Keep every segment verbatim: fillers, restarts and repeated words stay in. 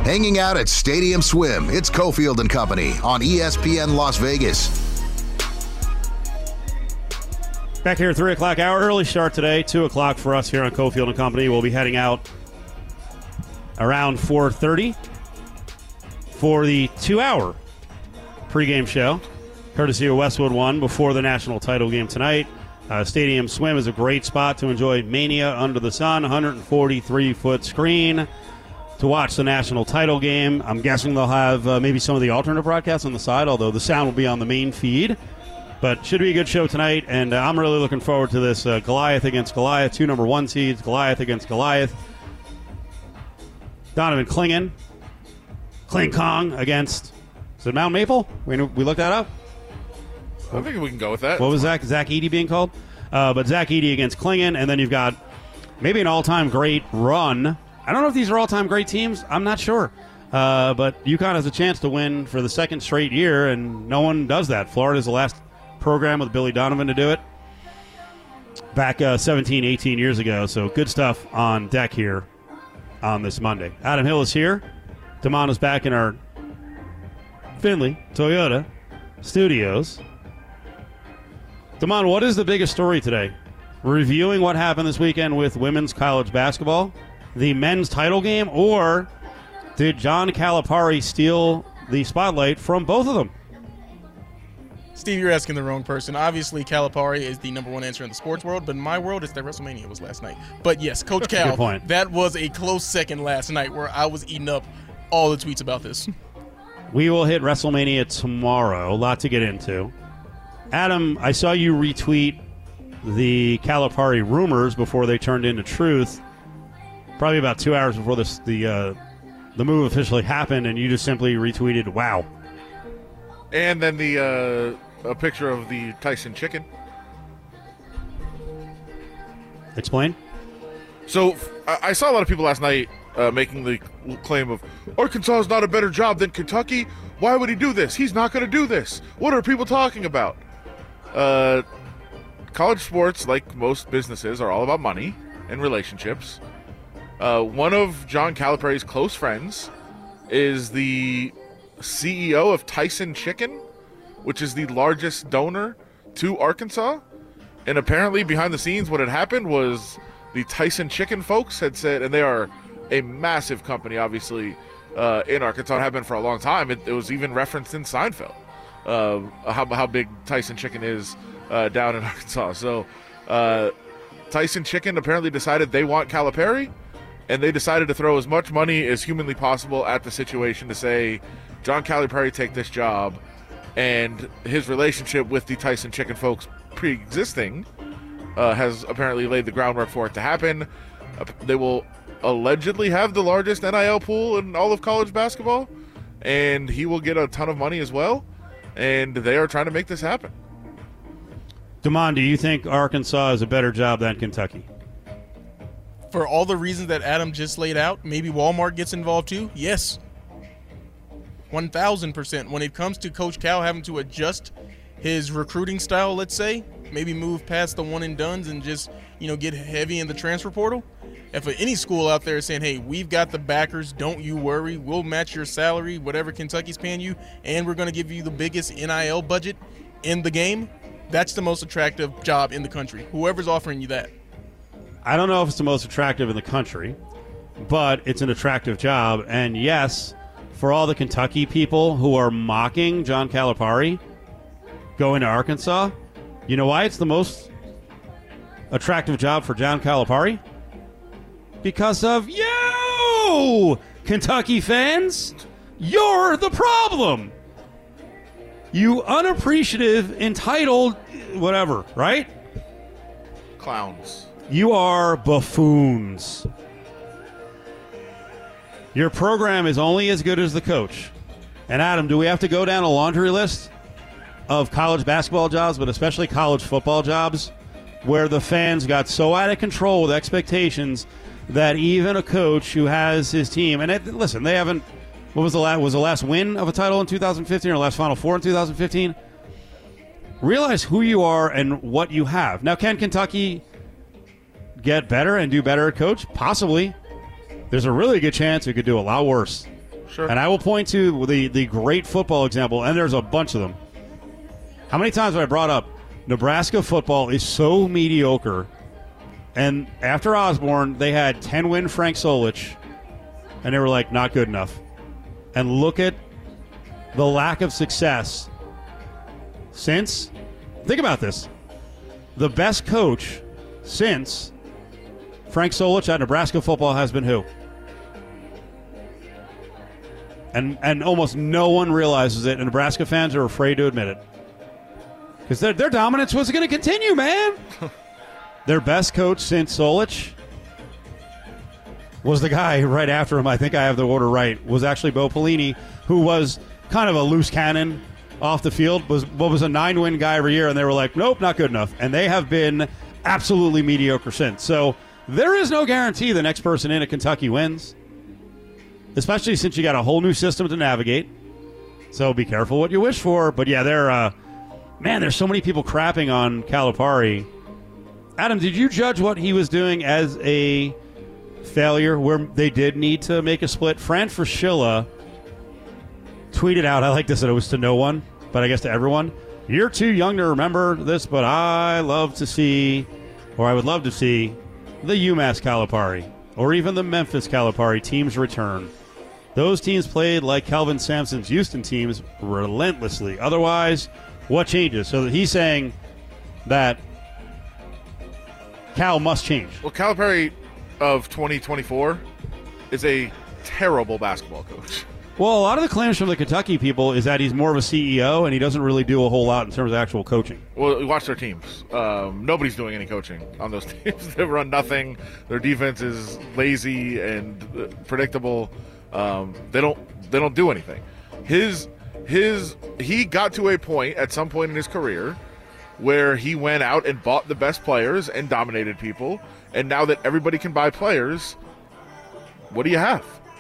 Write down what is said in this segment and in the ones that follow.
Hanging out at Stadium Swim, it's Cofield and Company on E S P N Las Vegas. Back here at three o'clock hour, early start today, two o'clock for us here on Cofield and Company. We'll be heading out around four thirty for the two-hour pregame show, courtesy of Westwood One, before the national title game tonight. Uh, Stadium Swim is a great spot to enjoy Mania under the sun, one hundred forty-three foot screen to watch the national title game. I'm guessing they'll have uh, maybe some of the alternate broadcasts on the side, although the sound will be on the main feed. But should be a good show tonight, and uh, I'm really looking forward to this. Uh, Goliath against Goliath, two number one seeds, Goliath against Goliath. Donovan Clingan, Kling Kong against, is it Mount Maple? We, we looked that up? I think we can go with that. What was Zach, Zach Edey being called? Uh, but Zach Edey against Clingan, and then you've got maybe an all-time great run. I don't know if these are all-time great teams. I'm not sure. Uh, but UConn has a chance to win for the second straight year, and no one does that. Florida's the last program with Billy Donovan to do it back uh, seventeen, eighteen years ago. So good stuff on deck here on this Monday. Adam Hill is here. Damon is back in our Findlay Toyota studios. Damon, what is the biggest story today? Reviewing what happened this weekend with women's college basketball, the men's title game, or did John Calipari steal the spotlight from both of them? Steve, you're asking the wrong person. Obviously, Calipari is the number one answer in the sports world, but in my world, it's that WrestleMania was last night. But yes, Coach Cal, Good point. That was a close second last night where I was eating up all the tweets about this. We will hit WrestleMania tomorrow. A lot to get into. Adam, I saw you retweet the Calipari rumors before they turned into truth, probably about two hours before this, the uh, the move officially happened, and you just simply retweeted, wow. And then the uh, a picture of the Tyson chicken. Explain. So I, I saw a lot of people last night uh, making the claim of Arkansas is not a better job than Kentucky. Why would he do this? He's not going to do this. What are people talking about? Uh, college sports, like most businesses, are all about money and relationships. Uh, one of John Calipari's close friends is the C E O of Tyson Chicken, which is the largest donor to Arkansas. And apparently behind the scenes what had happened was the Tyson Chicken folks had said, and they are a massive company, obviously, uh, in Arkansas, have been for a long time. It, it was even referenced in Seinfeld, uh, how, how big Tyson Chicken is uh, down in Arkansas. So uh, Tyson Chicken apparently decided they want Calipari, and they decided to throw as much money as humanly possible at the situation to say, John Calipari, take this job. And his relationship with the Tyson Chicken folks pre-existing uh, has apparently laid the groundwork for it to happen. Uh, they will allegedly have the largest N I L pool in all of college basketball, and he will get a ton of money as well. And they are trying to make this happen. Damon, do you think Arkansas is a better job than Kentucky? For all the reasons that Adam just laid out, maybe Walmart gets involved too? Yes. one thousand percent. When it comes to Coach Cal having to adjust his recruiting style, let's say, maybe move past the one and dones and just, you know, get heavy in the transfer portal. If any school out there is saying, hey, we've got the backers, don't you worry, we'll match your salary, whatever Kentucky's paying you, and we're going to give you the biggest N I L budget in the game, that's the most attractive job in the country. Whoever's offering you that. I don't know if it's the most attractive in the country, but it's an attractive job. And yes, for all the Kentucky people who are mocking John Calipari going to Arkansas, you know why it's the most attractive job for John Calipari? Because of you, Kentucky fans. You're the problem. You unappreciative, entitled, whatever, right? Clowns. You are buffoons. Your program is only as good as the coach. And Adam, do we have to go down a laundry list of college basketball jobs, but especially college football jobs, where the fans got so out of control with expectations that even a coach who has his team, and it, listen, they haven't, what was the last, was the last win of a title in two thousand fifteen or last Final Four in two thousand fifteen? Realize who you are and what you have. Now, can Kentucky get better and do better at coach? Possibly. There's a really good chance it could do a lot worse. Sure. And I will point to the, the great football example, and there's a bunch of them. How many times have I brought up Nebraska football is so mediocre, and after Osborne, they had ten-win Frank Solich, and they were like, not good enough. And look at the lack of success since, think about this, the best coach since Frank Solich at Nebraska football has been who? And and almost no one realizes it, and Nebraska fans are afraid to admit it. Because their, their dominance was going to continue, man. Their best coach since Solich was the guy right after him, I think I have the order right, was actually Bo Pelini, who was kind of a loose cannon off the field, was what was a nine-win guy every year, and they were like, nope, not good enough. And they have been absolutely mediocre since. So there is no guarantee the next person in at Kentucky wins, especially since you got a whole new system to navigate. So be careful what you wish for. But, yeah, they're, uh, man, there's so many people crapping on Calipari. Adam, did you judge what he was doing as a failure where they did need to make a split? Fran Fraschilla tweeted out, I like this, that it was to no one, but I guess to everyone. You're too young to remember this, but I love to see, or I would love to see, the UMass Calipari, or even the Memphis Calipari teams return. Those teams played like Kelvin Sampson's Houston teams relentlessly. Otherwise, what changes? So he's saying that Cal must change. Well, Calipari of twenty twenty-four is a terrible basketball coach. Well, a lot of the claims from the Kentucky people is that he's more of a C E O and he doesn't really do a whole lot in terms of actual coaching. Well, watch their teams. Um, nobody's doing any coaching on those teams. They run nothing. Their defense is lazy and uh, predictable. Um, they don't. They don't do anything. His his he got to a point at some point in his career where he went out and bought the best players and dominated people. And now that everybody can buy players, what do you have?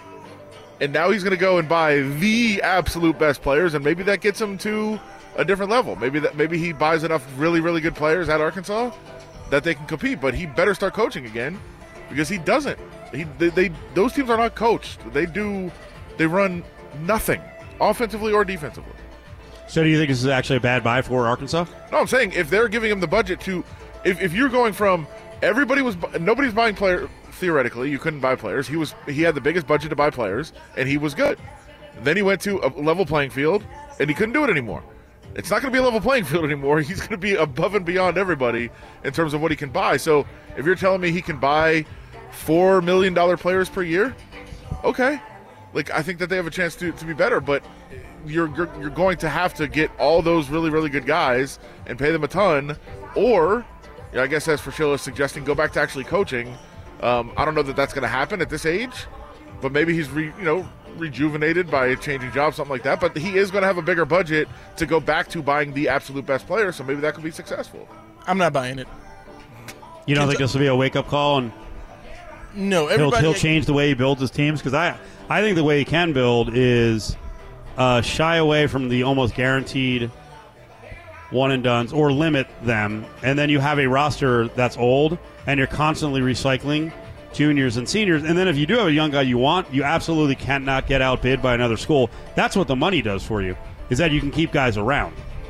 And now he's going to go and buy the absolute best players, and maybe that gets him to a different level. Maybe that maybe he buys enough really, really good players at Arkansas that they can compete. But he better start coaching again, because he doesn't. He they, they those teams are not coached. They do they run nothing offensively or defensively. So do you think this is actually a bad buy for Arkansas? No, I'm saying if they're giving him the budget to, if if you're going from everybody was nobody's buying player. Theoretically, you couldn't buy players. He was he had the biggest budget to buy players, and he was good. Then he went to a level playing field, and he couldn't do it anymore. It's not going to be a level playing field anymore. He's going to be above and beyond everybody in terms of what he can buy. So if you're telling me he can buy four million dollar players per year, okay, like I think that they have a chance to, to be better. But you're, you're you're going to have to get all those really really good guys and pay them a ton, or yeah, I guess as Fraschilla is suggesting, go back to actually coaching. Um, I don't know that that's going to happen at this age, but maybe he's re, you know rejuvenated by changing jobs, something like that. But he is going to have a bigger budget to go back to buying the absolute best player, so maybe that could be successful. I'm not buying it. You don't think this will be a wake-up call and No, he'll, everybody. he'll change the way he builds his teams? Because I, I think the way he can build is uh, shy away from the almost guaranteed one-and-dones or limit them, and then you have a roster that's old and you're constantly recycling juniors and seniors. And then if you do have a young guy you want, you absolutely cannot get outbid by another school. That's what the money does for you, is that you can keep guys around.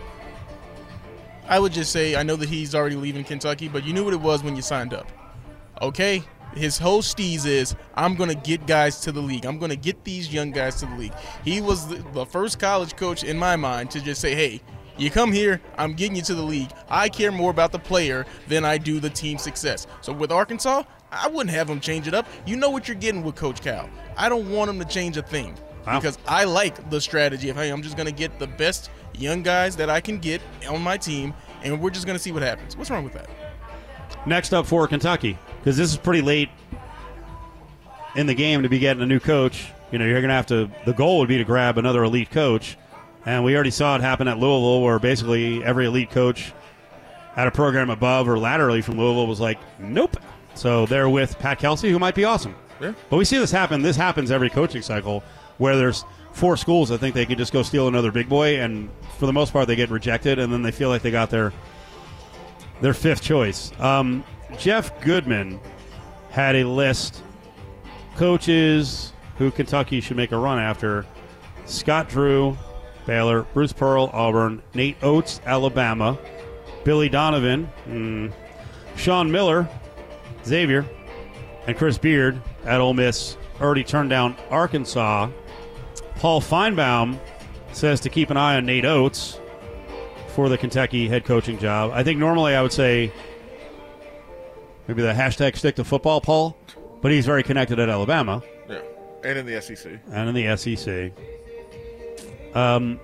I would just say, I know that he's already leaving Kentucky, but you knew what it was when you signed up. Okay? His whole steez is, I'm going to get guys to the league. I'm going to get these young guys to the league. He was the, the first college coach in my mind to just say, hey, you come here, I'm getting you to the league. I care more about the player than I do the team success. So with Arkansas, I wouldn't have him change it up. You know what you're getting with Coach Cal. I don't want him to change a thing. Wow. Because I like the strategy of, hey, I'm just going to get the best young guys that I can get on my team, and we're just going to see what happens. What's wrong with that? Next up for Kentucky, because this is pretty late in the game to be getting a new coach. You know, you're going to have to, the goal would be to grab another elite coach. And we already saw it happen at Louisville, where basically every elite coach at a program above or laterally from Louisville was like, nope. So they're with Pat Kelsey, who might be awesome. Yeah. But we see this happen. This happens every coaching cycle where there's four schools that think they could just go steal another big boy, and for the most part they get rejected, and then they feel like they got their their fifth choice. Um, Jeff Goodman had a list, coaches who Kentucky should make a run after. Scott Drew, Baylor. Bruce Pearl, Auburn. Nate Oates, Alabama. Billy Donovan. Mm, Sean Miller, Xavier. And Chris Beard at Ole Miss. Already turned down Arkansas. Paul Feinbaum says to keep an eye on Nate Oates for the Kentucky head coaching job. I think normally I would say maybe the hashtag stick to football, Paul, but he's very connected at Alabama. Yeah, and in the S E C. And in the S E C. Um,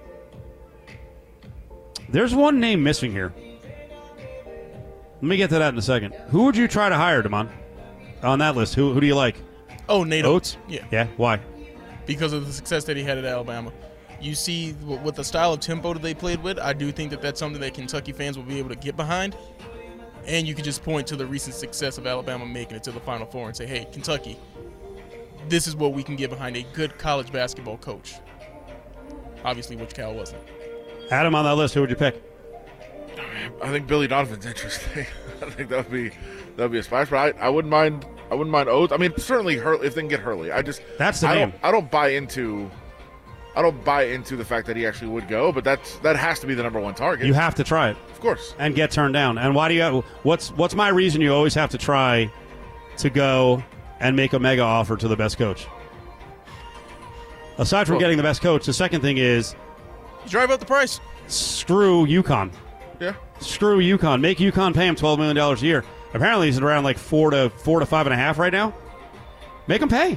there's one name missing here. Let me get to that in a second. Who would you try to hire, Damon, on that list? Who, who do you like? Oh, Nate Oates? Yeah. Yeah, why? Because of the success that he had at Alabama. You see, with the style of tempo that they played with, I do think that that's something that Kentucky fans will be able to get behind. And you can just point to the recent success of Alabama making it to the Final Four and say, hey, Kentucky, this is what we can get behind a good college basketball coach. Obviously, which Cal wasn't. Adam, on that list, who would you pick? I think Billy Donovan's interesting. I think that would be that would be a splash. But I, I wouldn't mind. I wouldn't mind Oates. I mean, certainly Hurley, if they can get Hurley. I just That's the I name. Don't, I don't buy into. I don't buy into the fact that he actually would go, but that's that has to be the number one target. You have to try it. Of course. And get turned down. And why do you? What's what's my reason you always have to try to go and make a mega offer to the best coach? Aside from Well, getting the best coach, the second thing is Drive up the price. screw UConn. Yeah. Screw UConn. Make UConn pay him twelve million dollars a year. Apparently, he's around like four to four to five and a half right now. Make him pay.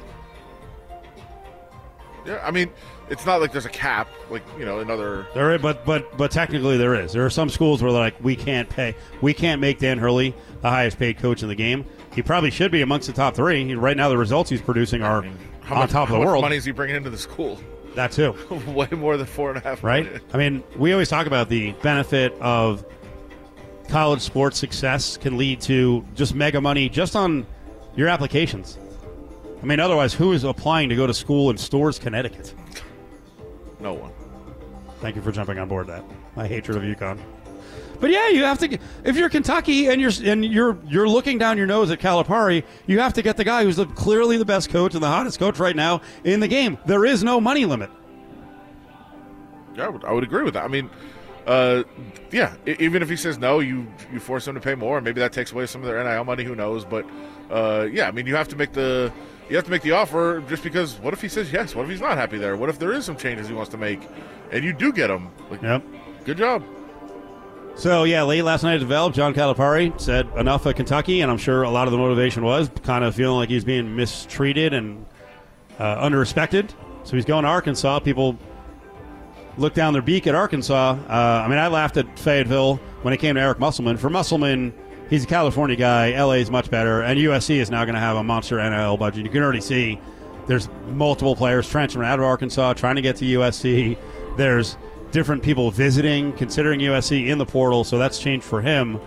Yeah. I mean, it's not like there's a cap, like you know, another. There is, but but but technically there is. There are some schools where they're like, we can't pay, we can't make Dan Hurley the highest paid coach in the game. He probably should be amongst the top three. He, right now, the results he's producing are I mean, how on much, top of how the much world. money is he bringing into the school? That too. Way more than four and a half. Right? million. I mean, we always talk about the benefit of college sports success can lead to just mega money just on your applications. I mean, otherwise, who is applying to go to school in Storrs, Connecticut? No one. Thank you for jumping on board that. My hatred of UConn. But yeah, you have to. If you're Kentucky and you're and you're you're looking down your nose at Calipari, you have to get the guy who's the, clearly the best coach and the hottest coach right now in the game. There is no money limit. Yeah, I would, I would agree with that. I mean, uh, yeah, I, even if he says no, you you force him to pay more, and maybe that takes away some of their N I L money. Who knows? But uh, yeah, I mean, you have to make the you have to make the offer just because. What if he says yes? What if he's not happy there? What if there is some changes he wants to make, and you do get him? Like, Yep. Good job. So, yeah, late last night at Develop, John Calipari said enough at Kentucky, and I'm sure a lot of the motivation was kind of feeling like he's being mistreated and uh, under-respected. So he's going to Arkansas. People look down their beak at Arkansas. Uh, I mean, I laughed at Fayetteville when it came to Eric Musselman. For Musselman, he's a California guy. L A is much better, and U S C is now going to have a monster N I L budget. You can already see there's multiple players transferring out of Arkansas, trying to get to U S C. There's different people visiting, considering U S C in the portal, so that's changed for him.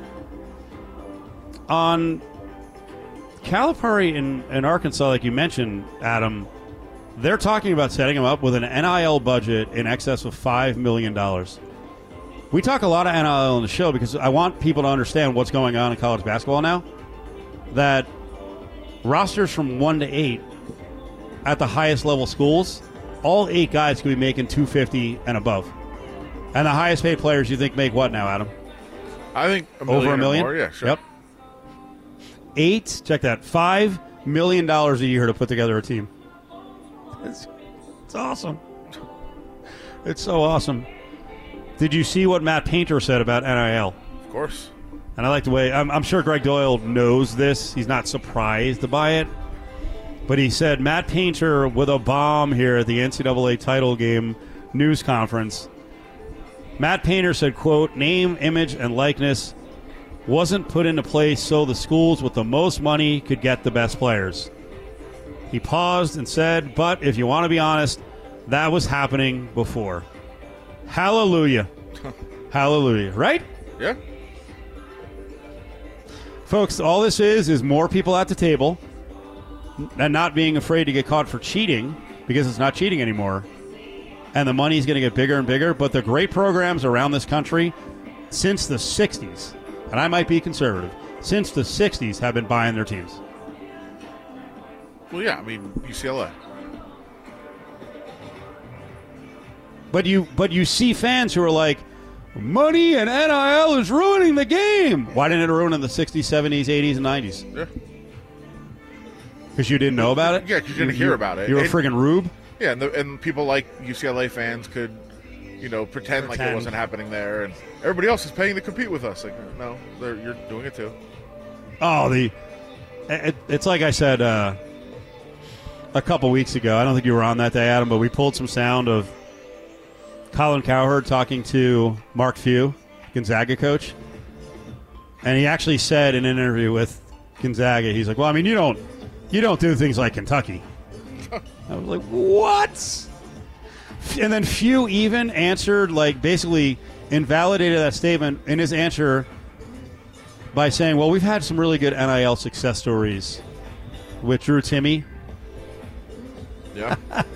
On Calipari in, in Arkansas, like you mentioned, Adam, they're talking about setting him up with an N I L budget in excess of five million dollars. We talk a lot of N I L on the show because I want people to understand what's going on in college basketball now. That rosters from one to eight at the highest level schools, all eight guys could be making two hundred fifty dollars and above. And the highest paid players you think make what now, Adam? I think a million Over a or million? more, yeah, sure. Yep. Eight, check that, five million dollars a year to put together a team. It's, it's awesome. It's so awesome. Did you see what Matt Painter said about N I L? Of course. And I like the way, I'm, I'm sure Greg Doyle knows this. He's not surprised by it. But he said, Matt Painter with a bomb here at the N C double A title game news conference. Matt Painter said, quote, name, image, and likeness wasn't put into place so the schools with the most money could get the best players. He paused and said, but if you want to be honest, that was happening before. Hallelujah. Hallelujah. Right? Yeah. Folks, all this is is more people at the table and not being afraid to get caught for cheating because it's not cheating anymore. And the money's going to get bigger and bigger. But the great programs around this country since the sixties, and I might be conservative, since the sixties have been buying their teams. Well, yeah, I mean, U C L A. but you but you see fans who are like, money and N I L is ruining the game. Why didn't it ruin in the sixties, seventies, eighties, and nineties? Yeah. Because you didn't know about it? Yeah, 'cause you didn't you, hear about it. You were a And- friggin' rube? Yeah, and, the, and people like U C L A fans could, you know, pretend, like Pretend. it wasn't happening there, and everybody else is paying to compete with us. Like, no, they're, you're doing it too. Oh, the it, it's like I said uh, a couple weeks ago. I don't think you were on that day, Adam, but we pulled some sound of Colin Cowherd talking to Mark Few, Gonzaga coach, and he actually said in an interview with Gonzaga, he's like, "Well, I mean, you don't you don't do things like Kentucky." I was like, "What?" And then Few even answered, like, basically invalidated that statement in his answer by saying, well, we've had some really good N I L success stories with Drew Timme. Yeah.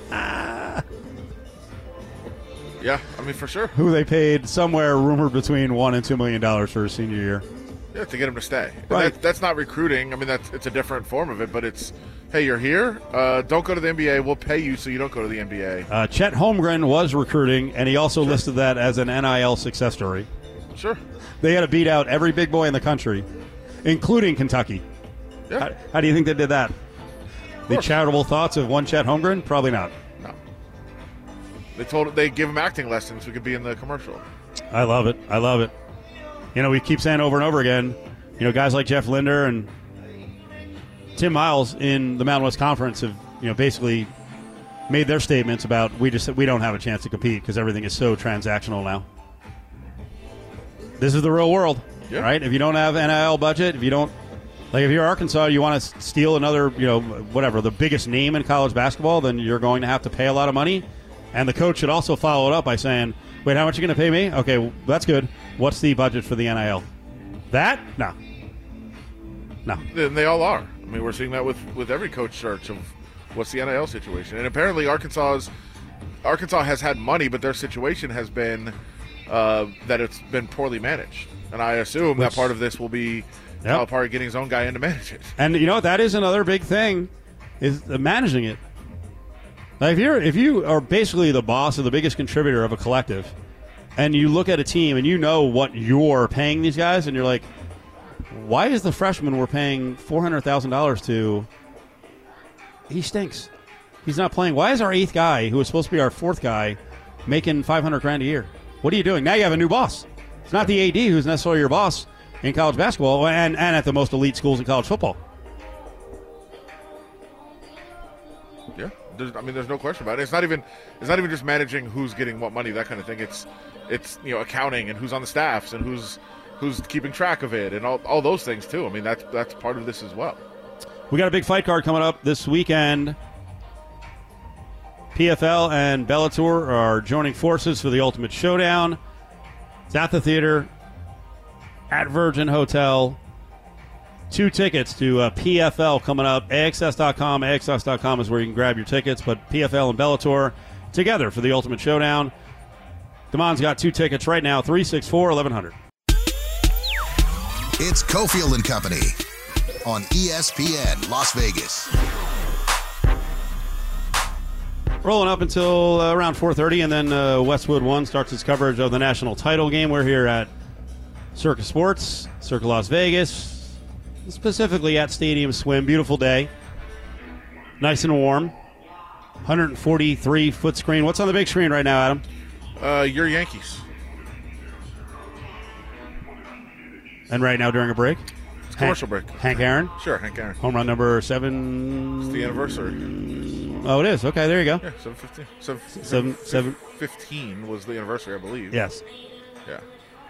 Yeah, I mean, for sure. Who they paid somewhere rumored between one and two million dollars for his senior year. Yeah, to get him to stay. And Right. That, that's not recruiting. I mean, that's it's a different form of it, but it's, hey, you're here. Uh, don't go to the N B A. We'll pay you so you don't go to the N B A. Uh, Chet Holmgren was recruiting, and he also sure. listed that as an N I L success story. Sure. They had to beat out every big boy in the country, including Kentucky. Yeah. How, how do you think they did that? The charitable thoughts of one Chet Holmgren? Probably not. No. They told they give him acting lessons so he could be in the commercial. I love it. I love it. You know, we keep saying over and over again, you know, guys like Jeff Linder and Tim Miles in the Mountain West Conference have, you know, basically made their statements about we just we don't have a chance to compete because everything is so transactional now. This is the real world, yeah. right? If you don't have N I L budget, if you don't, like if you're Arkansas, you want to steal another, you know, whatever, the biggest name in college basketball, then you're going to have to pay a lot of money. And the coach should also follow it up by saying, wait, how much are you going to pay me? Okay, well, that's good. What's the budget for the N I L? That? No. No. And they all are. I mean, we're seeing that with, with every coach search of what's the N I L situation. And apparently Arkansas's Arkansas has had money, but their situation has been uh, that it's been poorly managed. And I assume Which, that part of this will be yep. Calipari getting his own guy in to manage it. And you know what? That is another big thing, is managing it. Like if you're if you are basically the boss or the biggest contributor of a collective, and you look at a team and you know what you're paying these guys, and you're like, why is the freshman we're paying four hundred thousand dollars to, he stinks. He's not playing. Why is our eighth guy, who was supposed to be our fourth guy, making five hundred grand a year? What are you doing? Now you have a new boss. It's not the A D who's necessarily your boss in college basketball and, and at the most elite schools in college football. Yeah. There's, I mean, there's no question about it. It's not even it's not even just managing who's getting what money, that kind of thing. It's it's you know accounting and who's on the staffs and who's who's keeping track of it and all, all those things too. I mean, that's that's part of this as well. We got a big fight card coming up this weekend. P F L and Bellator are joining forces for the Ultimate Showdown. It's at the theater at Virgin Hotel. Two tickets to uh, P F L coming up. A X S dot com. A X S dot com is where you can grab your tickets. But P F L and Bellator together for the Ultimate Showdown. Damon's got two tickets right now. three six four, eleven hundred. It's Cofield and Company on E S P N Las Vegas. Rolling up until uh, around four thirty, and then uh, Westwood One starts its coverage of the national title game. We're here at Circa Sports, Circa Las Vegas. Specifically at Stadium Swim. Beautiful day. Nice and warm. one hundred forty-three foot screen. What's on the big screen right now, Adam? Uh, your Yankees. And right now during a break? It's commercial Hank, break. Hank Aaron? Sure, Hank Aaron. Home run number seven. It's the anniversary. Oh, it is. Okay, there you go. Yeah, seven fifteen. Seven, seven, seven. fifteen was the anniversary, I believe. Yes. Yeah.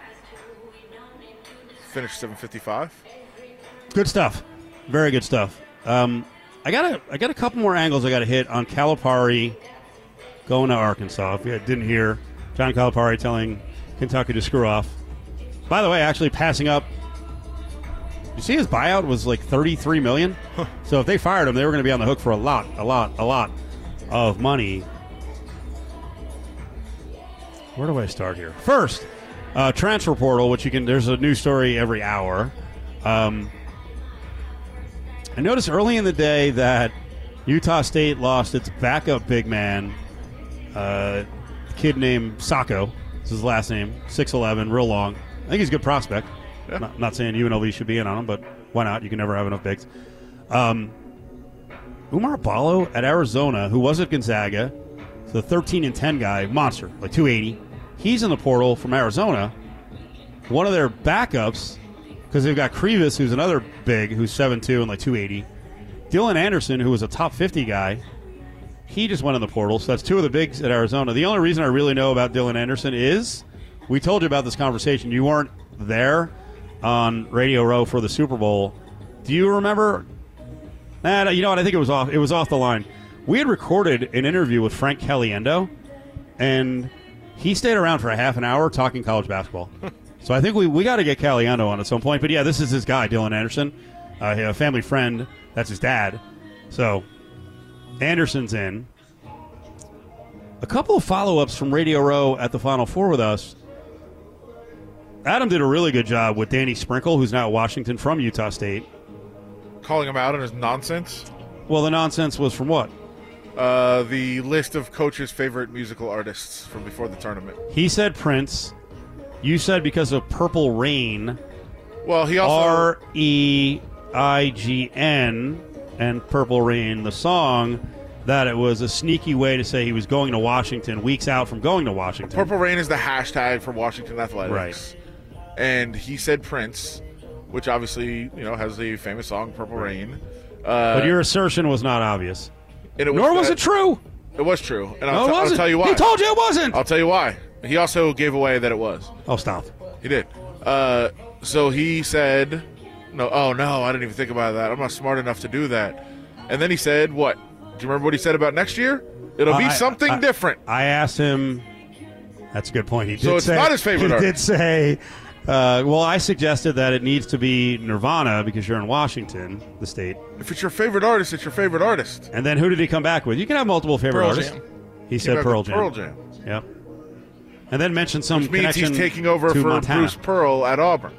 Finished seven fifty-five. Good stuff. Very good stuff. Um, I got a, I got a couple more angles I got to hit on Calipari going to Arkansas. If you didn't hear, John Calipari telling Kentucky to screw off. By the way, actually passing up. You see his buyout was like thirty-three million dollars? Huh. So if they fired him, they were going to be on the hook for a lot, a lot, a lot of money. Where do I start here? First, uh, transfer portal, which you can, there's a new story every hour. Um, I noticed early in the day that Utah State lost its backup big man, uh, kid named Sacco. This is his last name. six eleven, real long. I think he's a good prospect. Yeah. Not, not saying U N L V should be in on him, but why not? You can never have enough bigs. Um, Umar Ballo at Arizona, who was at Gonzaga, the thirteen and ten guy, monster, like two eighty. He's in the portal from Arizona. One of their backups, because they've got Krivas, who's another big, who's seven two and like two eighty. Dylan Anderson, who was a top fifty guy, he just went in the portal. So that's two of the bigs at Arizona. The only reason I really know about Dylan Anderson is we told you about this conversation. You weren't there on Radio Row for the Super Bowl. Do you remember? Nah, you know what? I think it was off. It was off the line. We had recorded an interview with Frank Caliendo, and he stayed around for a half an hour talking college basketball. So I think we, we got to get Caliendo on at some point. But, yeah, this is his guy, Dylan Anderson, uh, a family friend. That's his dad. So Anderson's in. A couple of follow-ups from Radio Row at the Final Four with us. Adam did a really good job with Danny Sprinkle, who's now at Washington from Utah State. Calling him out on his nonsense. Well, the nonsense was from what? Uh, the list of coaches' favorite musical artists from before the tournament. He said Prince. You said because of Purple Rain. Well, he also R E I G N and Purple Rain, the song, that it was a sneaky way to say he was going to Washington weeks out from going to Washington. Purple Rain is the hashtag for Washington Athletics. Right. And he said Prince, which obviously, you know, has the famous song Purple Rain. Uh, but your assertion was not obvious. and it was, Nor was uh, it true. It was true. And No, I'll, it t- I'll wasn't. tell you why. He told you it wasn't. I'll tell you why. He also gave away that it was. Oh, stop. He did. Uh, so he said, no, oh, no, I didn't even think about that. I'm not smart enough to do that. And then he said, what? Do you remember what he said about next year? It'll be I- something I- different. I asked him. That's a good point. He did So it's say, not his favorite He artist. did say, uh, well, I suggested that it needs to be Nirvana because you're in Washington, the state. If it's your favorite artist, it's your favorite artist. And then who did he come back with? You can have multiple favorite Pearl artists. Jam. He You said have Pearl the Jam. Pearl Jam. Yep. And then mentioned some Which means connection he's taking over to for Montana. Bruce Pearl at Auburn.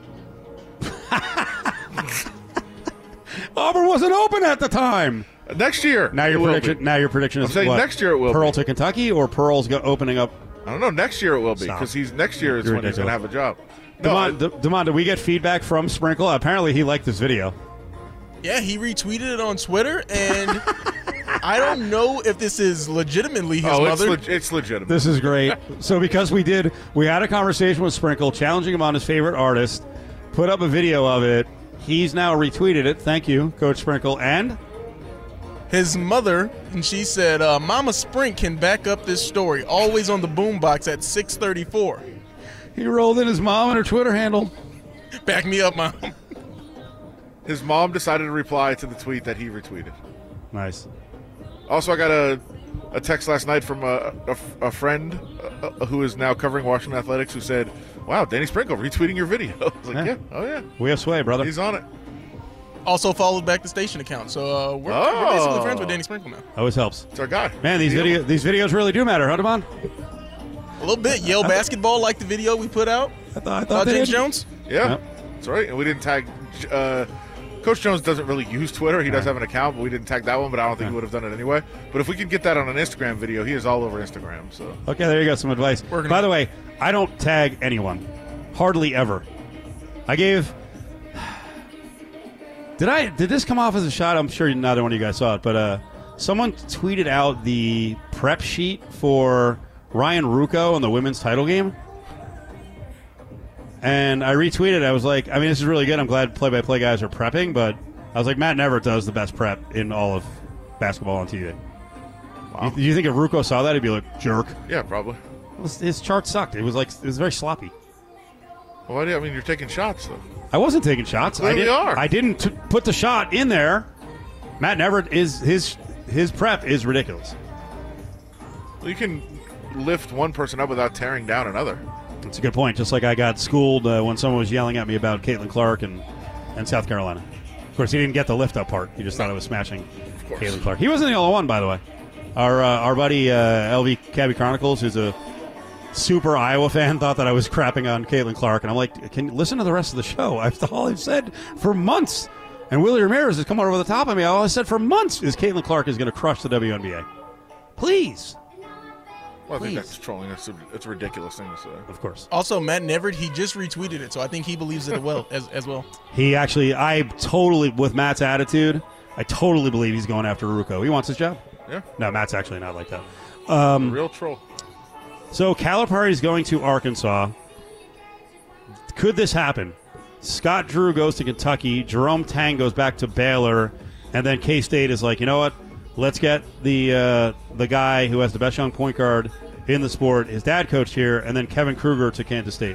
Auburn wasn't open at the time. Next year. Now your it will prediction. be. Now your prediction is I'm saying what? next year it will Pearl be. to Kentucky or Pearl's go- opening up. I don't know. Next year it will be Stop. because he's next year is You're when he's going to have ridiculous. a job. No, Demond, I- D- Demond, did we get feedback from Sprinkle? Apparently, he liked this video. Yeah, he retweeted it on Twitter, and I don't know if this is legitimately his oh, it's, mother. leg- it's legitimate. This is great. So because we did, we had a conversation with Sprinkle, challenging him on his favorite artist, put up a video of it. He's now retweeted it. Thank you, Coach Sprinkle. And His mother, and she said, uh, Mama Sprink can back up this story. Always on the boombox at six thirty-four. he rolled in his mom and her Twitter handle. Back me up, Mom. His mom decided to reply to the tweet that he retweeted. Nice. Also, I got a, a text last night from a, a, a friend uh, who is now covering Washington Athletics who said, wow, Danny Sprinkle retweeting your video. I was like, Yeah. yeah, oh yeah, We have sway, brother. he's on it. Also followed back the station account. So uh, we're, Oh. we're basically friends with Danny Sprinkle now. Always helps. It's our guy. Man, these Deal. video these videos really do matter, huh, Demond? A little bit. Yale basketball, like the video we put out. I thought, I Uh, thought they James did. Jones. Yeah, Yep. that's right. And we didn't tag. Uh, Coach Jones doesn't really use Twitter. He does have an account, but we didn't tag that one. But I don't think he would have done it anyway. But if we could get that on an Instagram video, he is all over Instagram. So Okay, there you go. Some advice. Working By on the it. way, I don't tag anyone. Hardly ever. I gave. Did I? Did this come off as a shot? I'm sure neither one of you guys saw it, but uh, someone tweeted out the prep sheet for Ryan Rucco in the women's title game, and I retweeted. I was like, I mean, this is really good. I'm glad play-by-play guys are prepping, but I was like, Matt Never does the best prep in all of basketball on T V. Wow. You, you think if Rucco saw that, he'd be like, jerk? yeah, probably. His, his chart sucked. It was like it was very sloppy. Well, why do you, I mean, you're taking shots though. I wasn't taking shots. I Clearly didn't, are. I didn't t- put the shot in there. Matt Neverett is his his prep is ridiculous. Well, you can lift one person up without tearing down another. That's a good point. Just like I got schooled uh, when someone was yelling at me about Caitlin Clark and, and South Carolina. Of course, he didn't get the lift up part. He just thought I was smashing course. Caitlin Clark. He wasn't the only one, by the way. Our uh, our buddy uh, L V Cabby Chronicles, who's a super Iowa fan, thought that I was crapping on Caitlin Clark, and I'm like, can you listen to the rest of the show? I've all I've said for months, and Willie Ramirez has come over the top of me. All I said for months is Caitlin Clark is going to crush the W N B A. Please. Well, I Please. think that's trolling. It's a, it's a ridiculous thing to say. Of course. Also, Matt Neverett, he just retweeted it, so I think he believes it well as as well. He actually, I totally, with Matt's attitude, I totally believe he's going after Ruocco. He wants his job. Yeah. No, Matt's actually not like that. Um, Real troll. So Calipari's going to Arkansas. Could this happen? Scott Drew goes to Kentucky. Jerome Tang goes back to Baylor, and then K-State is like, you know what? Let's get the uh, the guy who has the best young point guard in the sport. His dad coached here, and then Kevin Kruger to Kansas State.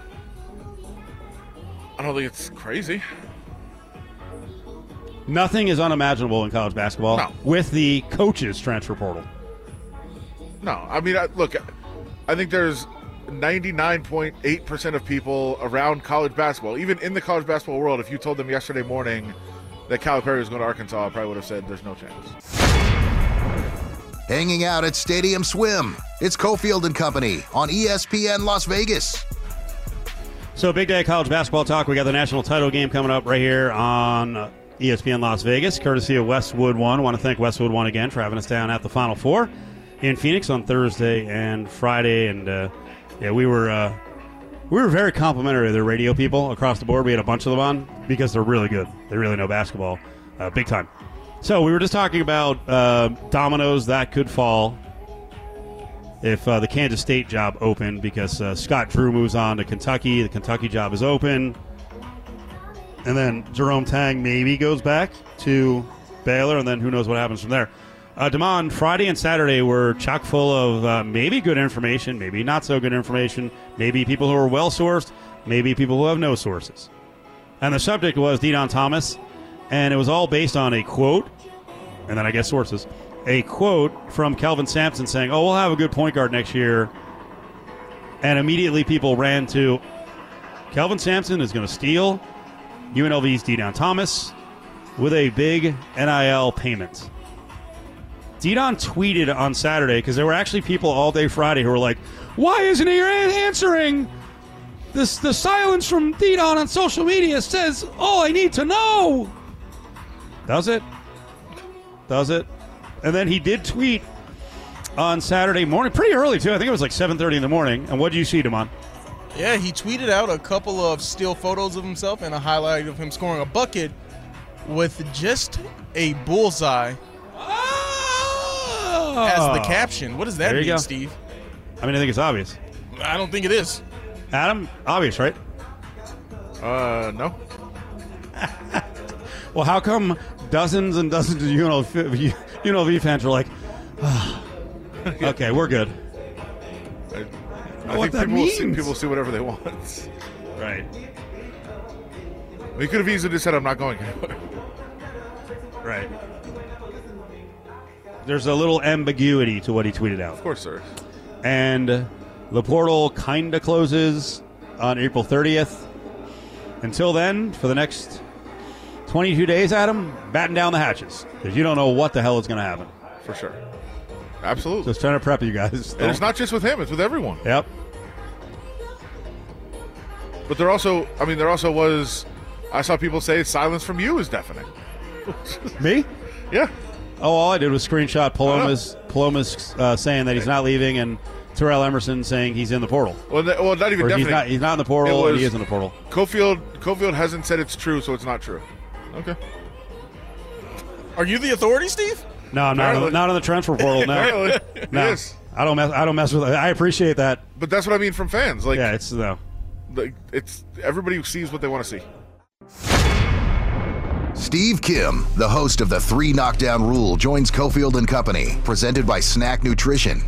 I don't think it's crazy. Nothing is unimaginable in college basketball No. with the coaches transfer portal. No, I mean, I, look, I think there's ninety-nine point eight percent of people around college basketball, even in the college basketball world, if you told them yesterday morning that Calipari was going to Arkansas, I probably would have said there's no chance. Hanging out at Stadium Swim. It's Cofield and Company on E S P N Las Vegas. So big day of college basketball talk. We got the national title game coming up right here on E S P N Las Vegas, courtesy of Westwood One. I want to thank Westwood One again for having us down at the Final Four in Phoenix on Thursday and Friday. And uh, yeah, we were uh, we were very complimentary of their radio people across the board. We had a bunch of them on because they're really good. They really know basketball, uh, big time. So we were just talking about uh, dominoes that could fall if uh, the Kansas State job opened, because uh, Scott Drew moves on to Kentucky. The Kentucky job is open. And then Jerome Tang maybe goes back to Baylor, and then who knows what happens from there. Uh, Damon, Friday and Saturday were chock full of uh, maybe good information, maybe not so good information, maybe people who are well-sourced, maybe people who have no sources. And the subject was Dedan Thomas, and it was all based on a quote, and then I guess sources, a quote from Kelvin Sampson saying, oh, we'll have a good point guard next year. And immediately people ran to Kelvin Sampson is going to steal U N L V's Dedan Thomas with a big N I L payment. Dedan tweeted on Saturday, because there were actually people all day Friday who were like, why isn't he answering? This, the silence from Dedan on social media says all I need to know. Does it? Does it? And then he did tweet on Saturday morning, pretty early too. I think it was like seven thirty in the morning. And what did you see, Damon? Yeah, he tweeted out a couple of still photos of himself and a highlight of him scoring a bucket with just a bullseye Oh. as the caption. What does that There you mean, go. Steve? I mean, I think it's obvious. I don't think it is. Adam, obvious, right? Uh, no. Well, how come dozens and dozens of U N L V, U N L V fans are like, oh, okay, we're good. I, What I think that people will, see, means. people will see whatever they want. Right. We could have easily just said, I'm not going anywhere. Right. There's a little ambiguity to what he tweeted out. Of course, sir. And the portal kind of closes on April thirtieth. Until then, for the next twenty-two days, Adam, batten down the hatches, because you don't know what the hell is going to happen. For sure. Absolutely. Just trying to prep you guys. And it's not just with him, it's with everyone. Yep. But there also, I mean, there also was, I saw people say silence from you is deafening. Me? Yeah. Oh, all I did was screenshot Paloma's, Paloma's uh, saying that he's not leaving, and Terrell Emerson saying he's in the portal. Well, th- well not even Or he's deafening. not, he's not in the portal, It was- and he is in the portal. Cofield, Cofield hasn't said it's true, so it's not true. Okay. Are you the authority, Steve? No, I'm not, on the, Apparently. not on the transfer portal. No, Apparently. no. Yes. I don't mess. I don't mess with it. I appreciate that. But that's what I mean from fans. Like, Yeah, it's no. like it's everybody sees what they want to see. Steve Kim, the host of the Three Knockdown Rule, joins Cofield and Company, presented by Snack Nutrition.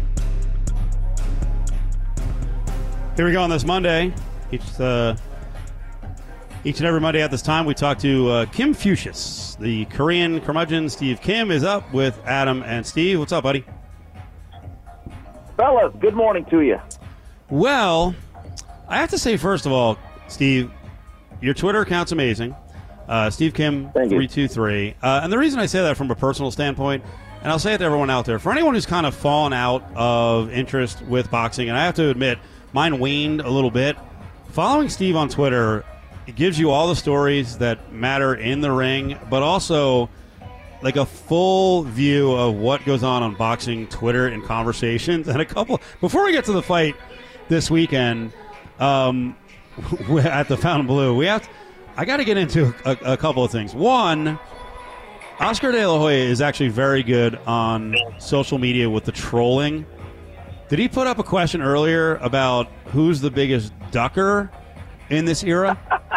Here we go on this Monday. Each uh, each and every Monday at this time, we talk to uh, Kim Fuchs, the Korean curmudgeon. Steve Kim is up with Adam and Steve. What's up, buddy? Fellas, good morning to you. Well, I have to say, first of all, Steve, your Twitter account's amazing. Uh, Steve Kim Thank you. three two three. Uh, and the reason I say that from a personal standpoint, and I'll say it to everyone out there, for anyone who's kind of fallen out of interest with boxing, and I have to admit, mine waned a little bit. Following Steve on Twitter, it gives you all the stories that matter in the ring, but also like a full view of what goes on on boxing Twitter and conversations, and a couple before we get to the fight this weekend um, at the Fontainebleau, we have. To, I got to get into a, a couple of things. One, Oscar De La Hoya is actually very good on social media with the trolling. Did he put up a question earlier about who's the biggest ducker in this era?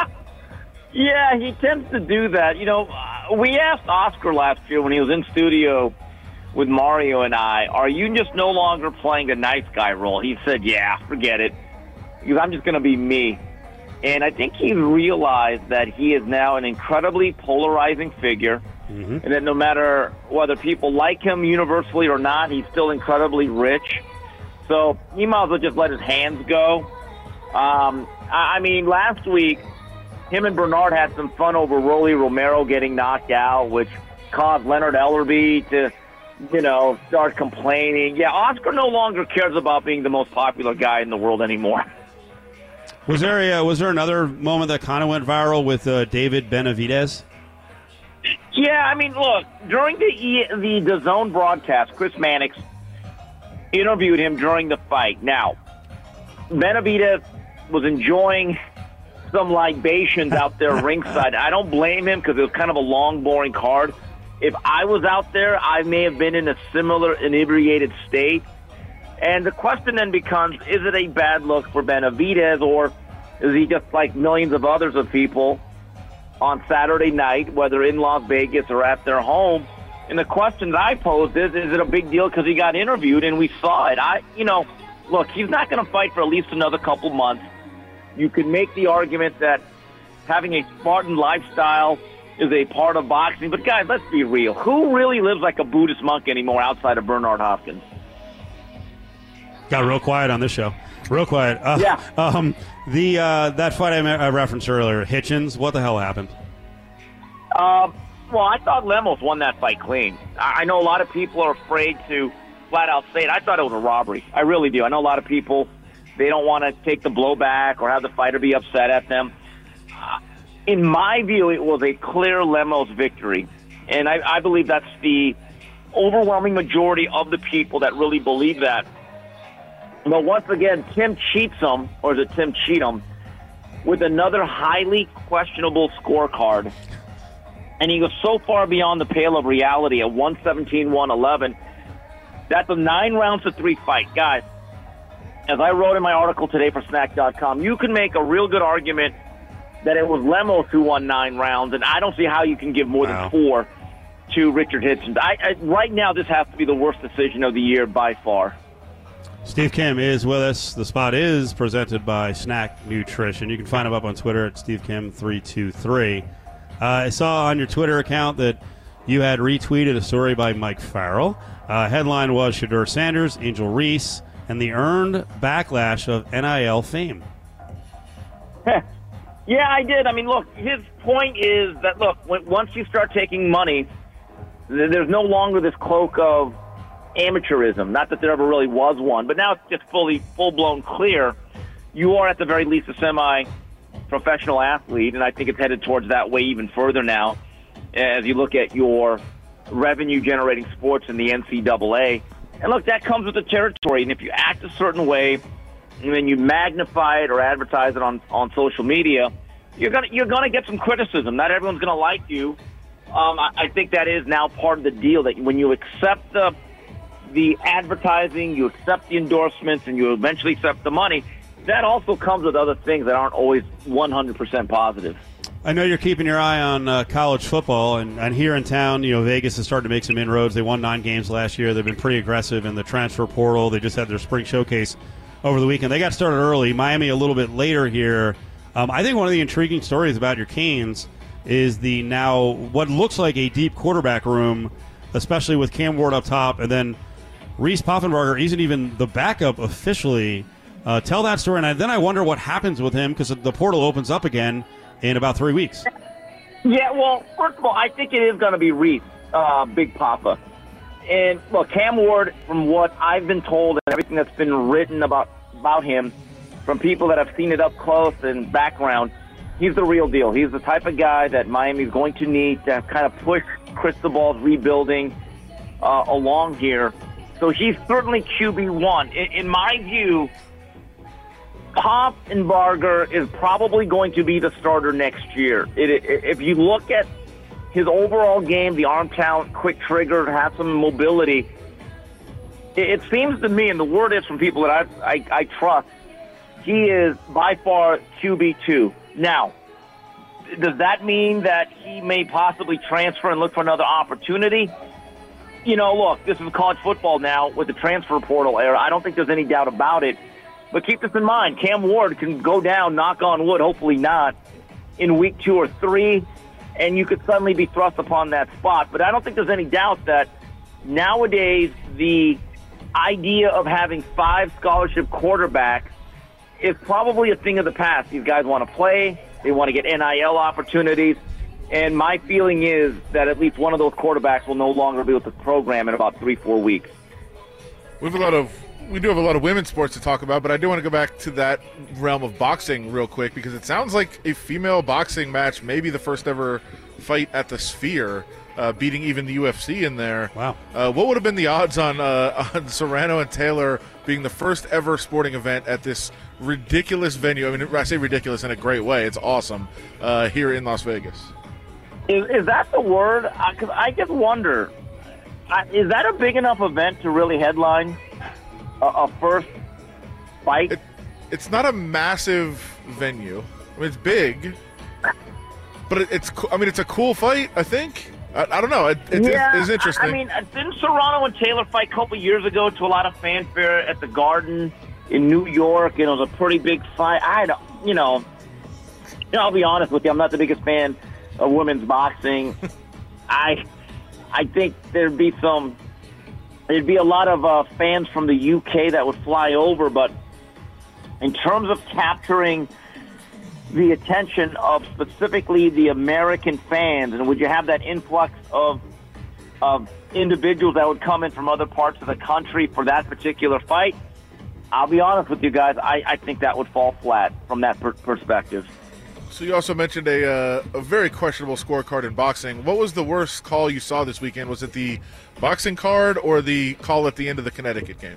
Yeah, he tends to do that. You know, we asked Oscar last year when he was in studio with Mario and I, are you just no longer playing the nice guy role? He said, yeah, forget it, because I'm just going to be me. And I think he realized that he is now an incredibly polarizing figure, mm-hmm. and that no matter whether people like him universally or not, he's still incredibly rich. So he might as well just let his hands go. Um, I mean, last week, him and Bernard had some fun over Rolly Romero getting knocked out, which caused Leonard Ellerby to, you know, start complaining. Yeah, Oscar no longer cares about being the most popular guy in the world anymore. Was there a, uh, was there another moment that kind of went viral with uh, David Benavidez? Yeah, I mean, look, during the e- the DAZN broadcast, Chris Mannix interviewed him during the fight. Now, Benavidez was enjoying some libations out there ringside. I don't blame him because it was kind of a long, boring card. If I was out there, I may have been in a similar inebriated state. And the question then becomes, is it a bad look for Benavidez, or is he just like millions of others of people on Saturday night, whether in Las Vegas or at their home? And the question that I posed is, is it a big deal because he got interviewed and we saw it? I, you know, look, he's not going to fight for at least another couple months. You can make the argument that having a Spartan lifestyle is a part of boxing. But, guys, let's be real. Who really lives like a Buddhist monk anymore outside of Bernard Hopkins? Got real quiet on this show. Real quiet. Uh, yeah. Um, the uh, that fight I, I referenced earlier, Hitchens, what the hell happened? Um, well, I thought Lemos won that fight clean. I, I know a lot of people are afraid to flat out say it. I thought it was a robbery. I really do. I know a lot of people, they don't want to take the blowback or have the fighter be upset at them. Uh, in my view, it was a clear Lemos victory. And I, I believe that's the overwhelming majority of the people that really believe that. But once again, Tim Cheatham, or is it Tim Cheatham, with another highly questionable scorecard. And he goes so far beyond the pale of reality at one seventeen one eleven. That's a nine rounds to three fight. Guys, as I wrote in my article today for snack dot com, you can make a real good argument that it was Lemos who won nine rounds, and I don't see how you can give more wow. than four to Richard Hitchens. I, I, right now, this has to be the worst decision of the year by far. Steve Kim is with us. The spot is presented by Snack Nutrition. You can find him up on Twitter at Steve Kim three two three. Uh, I saw on your Twitter account that you had retweeted a story by Mike Farrell. Uh, headline was Shedeur Sanders, Angel Reese, and the earned backlash of N I L fame. Yeah, I did. I mean, look, his point is that, look, when, once you start taking money, th- there's no longer this cloak of amateurism. Not that there ever really was one, but now it's just fully, full-blown clear. You are, at the very least, a semi-professional athlete, and I think it's headed towards that way even further now as you look at your revenue-generating sports in the N C double A. And, look, that comes with the territory, and if you act a certain way and then you magnify it or advertise it on, on social media, you're gonna you're gonna get some criticism. Not everyone's gonna like you. Um, I, I think that is now part of the deal, that when you accept the the advertising, you accept the endorsements, and you eventually accept the money, that also comes with other things that aren't always one hundred percent positive. I know you're keeping your eye on uh, college football, and, and here in town, you know, Vegas has started to make some inroads. They won nine games last year. They've been pretty aggressive in the transfer portal. They just had their spring showcase over the weekend. They got started early. Miami a little bit later here. Um, I think one of the intriguing stories about your Canes is the now what looks like a deep quarterback room, especially with Cam Ward up top, and then Reese Poffenbarger isn't even the backup officially. Uh, tell that story, and I, then I wonder what happens with him because the portal opens up again in about three weeks. Yeah, well, first of all, I think it is going to be Reese, uh, Big Papa. And, look, Cam Ward, from what I've been told and everything that's been written about, about him, from people that have seen it up close and background, he's the real deal. He's the type of guy that Miami's going to need to kind of push Cristobal's rebuilding uh, along here. So he's certainly Q B one. In, in my view, Poffenbarger is probably going to be the starter next year. It, it, if you look at his overall game, the arm talent, quick trigger, has some mobility, it, it seems to me, and the word is from people that I, I, I trust, he is by far Q B two. Now, does that mean that he may possibly transfer and look for another opportunity? You know, look, this is college football now with the transfer portal era. I don't think there's any doubt about it. But keep this in mind. Cam Ward can go down, knock on wood, hopefully not, in week two or three, and you could suddenly be thrust upon that spot. But I don't think there's any doubt that nowadays the idea of having five scholarship quarterbacks is probably a thing of the past. These guys want to play. They want to get N I L opportunities. And my feeling is that at least one of those quarterbacks will no longer be with the program in about three, four weeks. We have a lot of we do have a lot of women's sports to talk about, but I do want to go back to that realm of boxing real quick because it sounds like a female boxing match, maybe the first ever fight at the Sphere, uh, beating even the U F C in there. Wow! Uh, what would have been the odds on uh, on Serrano and Taylor being the first ever sporting event at this ridiculous venue? I mean, I say ridiculous in a great way. It's awesome uh, here in Las Vegas. Is, is that the word? Because I, I just wonder, I, is that a big enough event to really headline a, a first fight? It, it's not a massive venue. I mean, it's big, but it, it's. I mean, it's a cool fight. I think. I, I don't know. It, it yeah, is interesting. I, I mean, didn't Serrano and Taylor fight a couple years ago to a lot of fanfare at the Garden in New York? And it was a pretty big fight. I don't, you know, you know, I'll be honest with you. I'm not the biggest fan of women's boxing. I I think there'd be some there'd be a lot of uh, fans from the U K that would fly over, but in terms of capturing the attention of specifically the American fans, and would you have that influx of of individuals that would come in from other parts of the country for that particular fight? I'll be honest with you guys, I, I think that would fall flat from that per- perspective. So you also mentioned a uh, a very questionable scorecard in boxing. What was the worst call you saw this weekend? Was it the boxing card or the call at the end of the Connecticut game?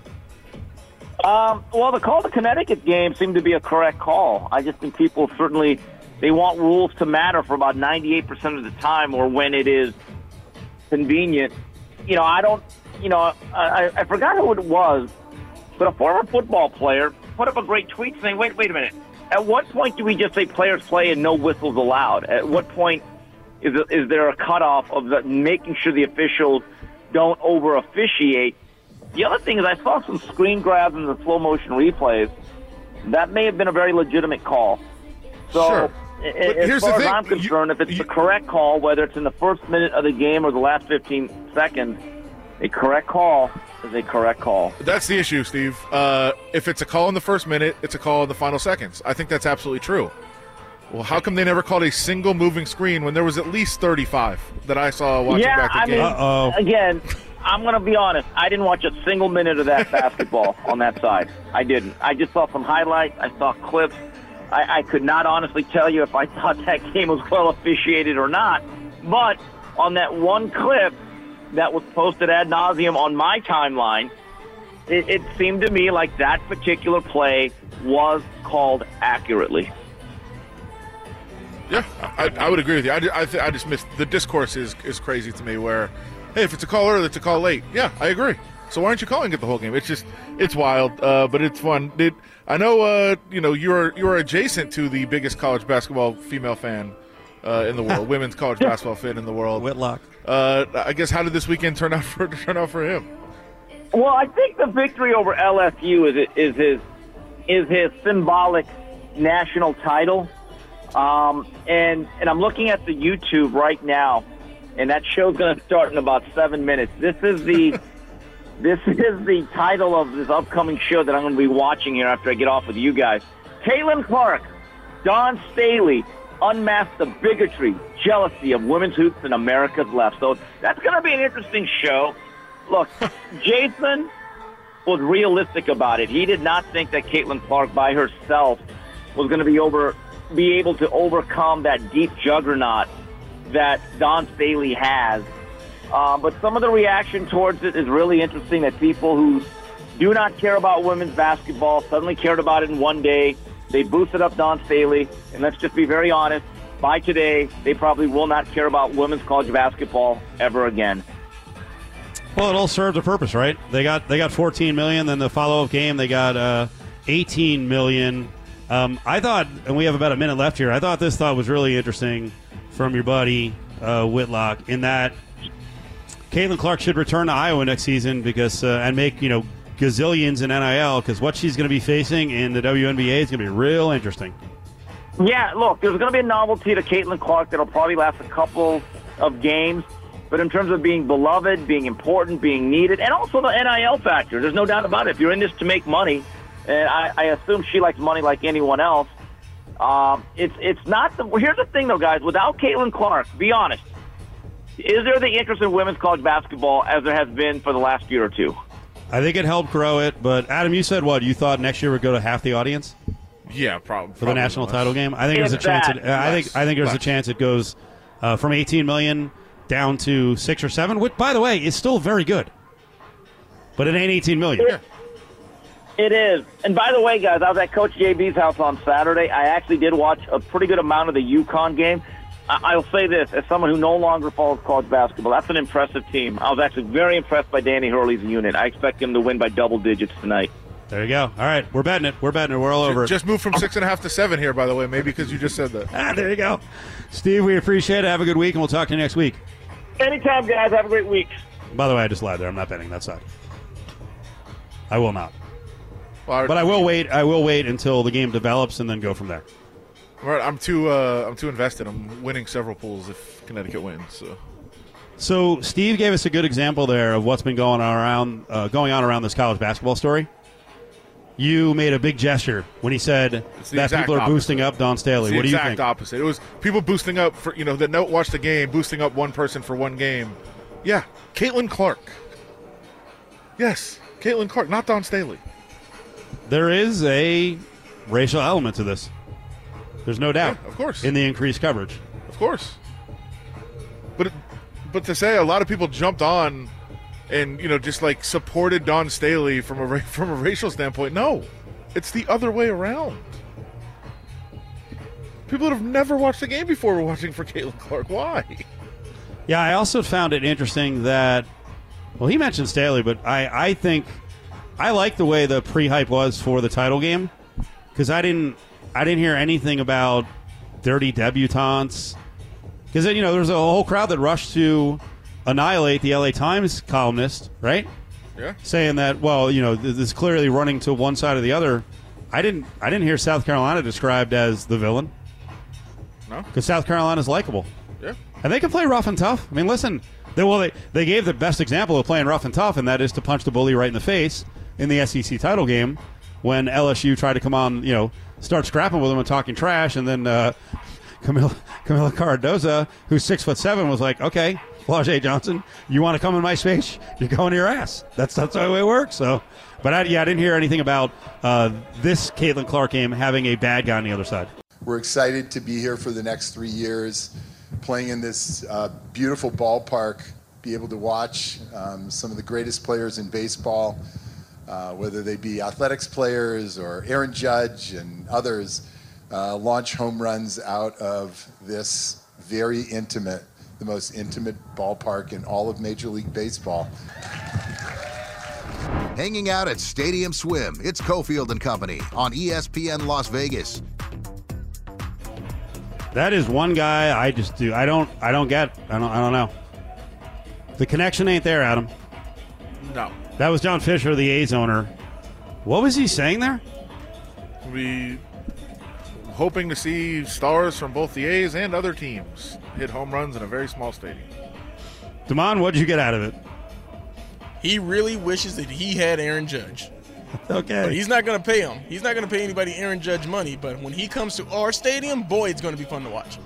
Um, well, the call of the Connecticut game seemed to be a correct call. I just think people certainly, they want rules to matter for about ninety-eight percent of the time, or when it is convenient. You know, I don't, you know, I, I forgot who it was, but a former football player put up a great tweet saying, wait, wait a minute. At what point do we just say players play and no whistles allowed? At what point is is there a cutoff of the, making sure the officials don't over officiate? The other thing is I saw some screen grabs and the slow motion replays. That may have been a very legitimate call. So Sure. as here's far the as thing. I'm concerned, You- if it's you- the correct call, whether it's in the first minute of the game or the last fifteen seconds, a correct call is a correct call. That's the issue, Steve. Uh, if it's a call in the first minute, it's a call in the final seconds. I think that's absolutely true. Well, how come they never called a single moving screen when there was at least thirty-five that I saw watching Yeah, back the I game? mean, Uh-oh. again, I'm going to be honest. I didn't watch a single minute of that basketball on that side. I didn't. I just saw some highlights. I saw clips. I, I could not honestly tell you if I thought that game was well officiated or not. But on that one clip that was posted ad nauseum on my timeline, it, it seemed to me like that particular play was called accurately. Yeah, I, I would agree with you. I, I, th- I just missed the discourse is is crazy to me. Where, hey, if it's a call early, it's a call late. Yeah, I agree. So why aren't you calling it the whole game? It's just it's wild, uh, but it's fun. Did I know? Uh, you know, you're you're adjacent to the biggest college basketball female fan uh, in the world, women's college basketball fan in the world. Whitlock. Uh, I guess how did this weekend turn out for turn out for him? Well, I think the victory over L S U is is his is his symbolic national title. Um, and and I'm looking at the YouTube right now, and that show's going to start in about seven minutes. This is the this is the title of this upcoming show that I'm going to be watching here after I get off with you guys. Caitlin Clark, Dawn Staley, unmasked the bigotry, jealousy of women's hoops in America's left. So that's going to be an interesting show. Look, Jason was realistic about it. He did not think that Caitlin Clark by herself was going to be over. be able to overcome that deep juggernaut that Dawn Staley has. Uh, but some of the reaction towards it is really interesting, that people who do not care about women's basketball suddenly cared about it in one day. They boosted up Dawn Staley, and let's just be very honest, by today, they probably will not care about women's college basketball ever again. Well, it all served a purpose, right? They got they got fourteen million dollars, then the follow-up game they got uh, eighteen million dollars. Um, I thought, and we have about a minute left here, I thought this thought was really interesting from your buddy uh, Whitlock, in that Caitlin Clark should return to Iowa next season because uh, and make, you know, gazillions in N I L, because what she's going to be facing in the W N B A is going to be real interesting. Yeah, look, there's going to be a novelty to Caitlin Clark that'll probably last a couple of games. But in terms of being beloved, being important, being needed, and also the N I L factor, there's no doubt about it. If you're in this to make money, and I, I assume she likes money like anyone else, um, it's it's not the. Here's the thing, though, guys. Without Caitlin Clark, be honest, is there the interest in women's college basketball as there has been for the last year or two? I think it helped grow it. But Adam, you said what? You thought next year would go to half the audience? Yeah, probably for the national less. title game. I think If there's a chance. It, that, I think less, I think there's less. a chance it goes uh, from eighteen million down to six or seven. Which, by the way, is still very good. But it ain't eighteen million. Yeah. It is. And by the way, guys, I was at Coach J B's house on Saturday. I actually did watch a pretty good amount of the UConn game. I- I'll say this, as someone who no longer follows college basketball, that's an impressive team. I was actually very impressed by Danny Hurley's unit. I expect him to win by double digits tonight. There you go. All right, we're betting it. We're betting it. We're all over it. Just moved from six and a half to seven here, by the way, maybe because you just said that. Ah, there you go. Steve, we appreciate it. Have a good week, and we'll talk to you next week. Anytime, guys. Have a great week. By the way, I just lied there. I'm not betting that side. I will not. Well, But I will wait. I will wait until the game develops and then go from there. Right, I'm too. Uh, I'm too invested. I'm winning several pools if Connecticut wins. So, So Steve gave us a good example there of what's been going on around uh, going on around this college basketball story. You made a big gesture when he said It's the that exact people are opposite. boosting up Dawn Staley. it's the What do you exact think? opposite. It was people boosting up for you know that don't watch the game, boosting up one person for one game. Yeah, Caitlin Clark. Yes, Caitlin Clark, not Dawn Staley. There is a racial element to this. There's no doubt. Yeah, of course. In the increased coverage. Of course. But but to say a lot of people jumped on and you know just like supported Dawn Staley from a ra- from a racial standpoint, no, it's the other way around. People that have never watched the game before were watching for Caitlin Clark. Why? Yeah, I also found it interesting that, well, he mentioned Staley, but I, I think I like the way the pre-hype was for the title game because I didn't I didn't hear anything about dirty debutantes because you know there was a whole crowd that rushed to annihilate the L A Times columnist, right? Yeah. Saying that, well, you know, this is clearly running to one side or the other. I didn't I didn't hear South Carolina described as the villain. No. Because South Carolina's likable. Yeah. And they can play rough and tough. I mean, listen, they, well, they, they gave the best example of playing rough and tough, and that is to punch the bully right in the face in the S E C title game when L S U tried to come on, you know, start scrapping with them and talking trash, and then uh, Camila, Camila Cardoza, who's six foot seven, was like, okay, Flau'jae Johnson, you want to come in my space? You're going to your ass. That's that's the way it works. So, but I, yeah, I didn't hear anything about uh, this Caitlin Clark game having a bad guy on the other side. We're excited to be here for the next three years, playing in this uh, beautiful ballpark, be able to watch um, some of the greatest players in baseball, uh, whether they be athletics players or Aaron Judge and others, uh, launch home runs out of this very intimate, the most intimate ballpark in all of Major League Baseball. Hanging out at Stadium Swim, it's Cofield and Company on E S P N Las Vegas. That is one guy I just do. I don't. I don't get. I don't. I don't know. The connection ain't there, Adam. No. That was John Fisher, the A's owner. What was he saying there? We hoping to see stars from both the A's and other teams hit home runs in a very small stadium. Damon, what did you get out of it? He really wishes that he had Aaron Judge. Okay. But he's not going to pay him. He's not going to pay anybody Aaron Judge money. But when he comes to our stadium, boy, it's going to be fun to watch.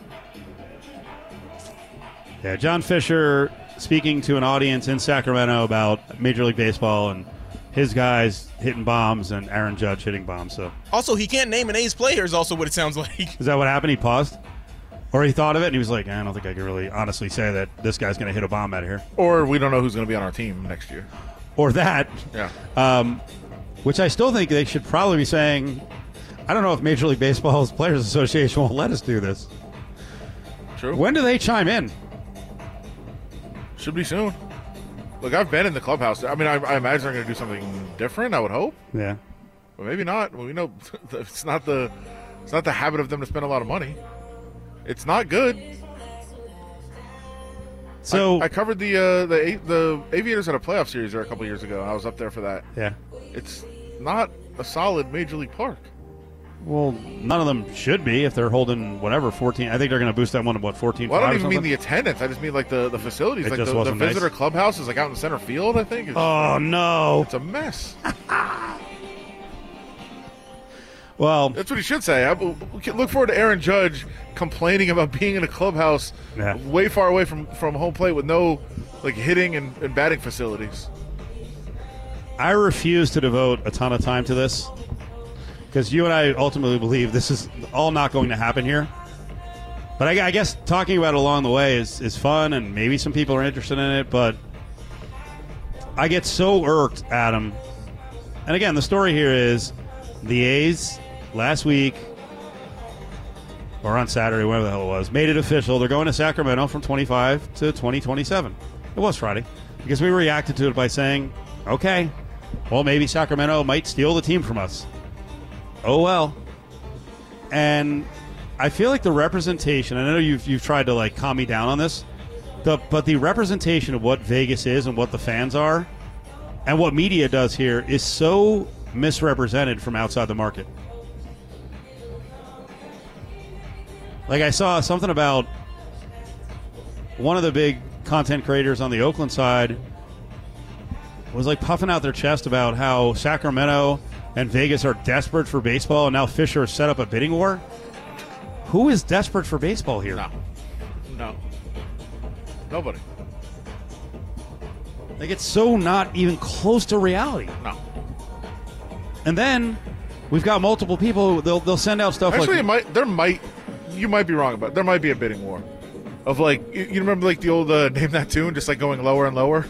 Yeah, John Fisher speaking to an audience in Sacramento about Major League Baseball and his guys hitting bombs and Aaron Judge hitting bombs. So Also, he can't name an A's player is also what it sounds like. is that what happened? He paused? Or he thought of it and he was like, I don't think I can really honestly say that this guy's going to hit a bomb out of here. Or we don't know who's going to be on our team next year. Or that. Yeah. Um, which I still think they should probably be saying, I don't know if Major League Baseball's Players Association won't let us do this. True. When do they chime in? Should be soon. Look, I've been in the clubhouse. I mean, I, I imagine they're going to do something different, I would hope. Yeah. But maybe not. Well, we know it's not the it's not the habit of them to spend a lot of money. It's not good. So I, I covered the uh, the the Aviators at a playoff series there a couple years ago. I was up there for that. Yeah. It's not a solid major league park. Well, none of them should be if they're holding whatever fourteen. I think they're going to boost that one to what fourteen. Well, I don't even mean the attendance. I just mean like the, the facilities. It like just the, the wasn't visitor nice. clubhouse is like out in center field. I think. It's, Oh no! it's a mess. Well, That's what he should say. I, we can look forward to Aaron Judge complaining about being in a clubhouse Yeah. way far away from, from home plate with no like hitting and, and batting facilities. I refuse to devote a ton of time to this because you and I ultimately believe this is all not going to happen here. But I, I guess talking about it along the way is, is fun, and maybe some people are interested in it, but I get so irked, Adam. And again, the story here is the A's last week, or on Saturday, whatever the hell it was, made it official. They're going to Sacramento from twenty-five to twenty twenty-seven. It was Friday because we reacted to it by saying, okay, well, maybe Sacramento might steal the team from us. Oh, well. And I feel like the representation, I know you've, you've tried to, like, calm me down on this, the, but the representation of what Vegas is and what the fans are and what media does here is so misrepresented from outside the market. Like, I saw something about one of the big content creators on the Oakland side was like puffing out their chest about how Sacramento and Vegas are desperate for baseball, and now Fisher has set up a bidding war. Who is desperate for baseball here? No. No. Nobody. Like, it's so not even close to reality. No. And then we've got multiple people. They'll they'll send out stuff Actually, like it might. There might. You might be wrong about it. There might be a bidding war. Of like, you, you remember like the old uh, Name That Tune, just like going lower and lower.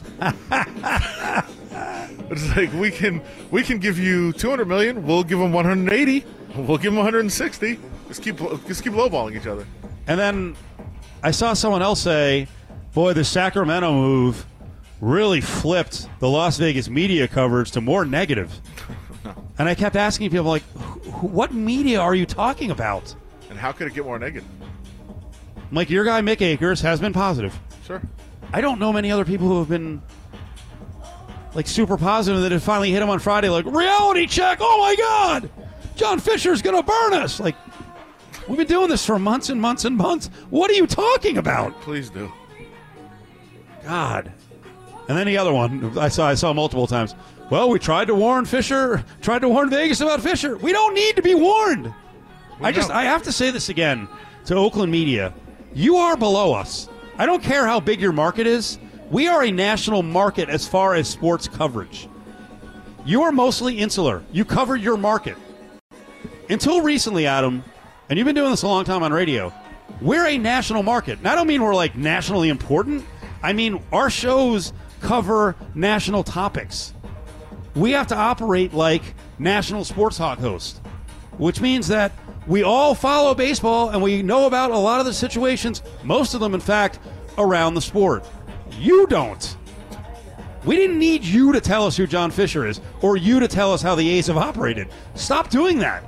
It's like we can we can give you two hundred million. We'll give them one hundred eighty. We'll give them one hundred sixty. Just keep just keep lowballing each other. And then I saw someone else say, boy, the Sacramento move really flipped the Las Vegas media coverage to more negative. No. And I kept asking people, like, wh- what media are you talking about? And how could it get more negative? I'm like, your guy Mick Akers has been positive. Sure. I don't know many other people who have been, like, super positive that it finally hit him on Friday, like, reality check, oh my God, John Fisher's going to burn us. Like, we've been doing this for months and months and months. What are you talking about? Please do. God. And then the other one I saw I saw multiple times. Well, we tried to warn Fisher, tried to warn Vegas about Fisher. We don't need to be warned. We I just don't. I have to say this again to Oakland media. You are below us. I don't care how big your market is. We are a national market as far as sports coverage. You are mostly insular. You cover your market. Until recently, Adam, and you've been doing this a long time on radio, we're a national market. And I don't mean we're like nationally important. I mean our shows cover national topics. We have to operate like national sports talk hosts, which means that we all follow baseball and we know about a lot of the situations, most of them, in fact, around the sport. You don't. We didn't need you to tell us who John Fisher is or you to tell us how the A's have operated. Stop doing that.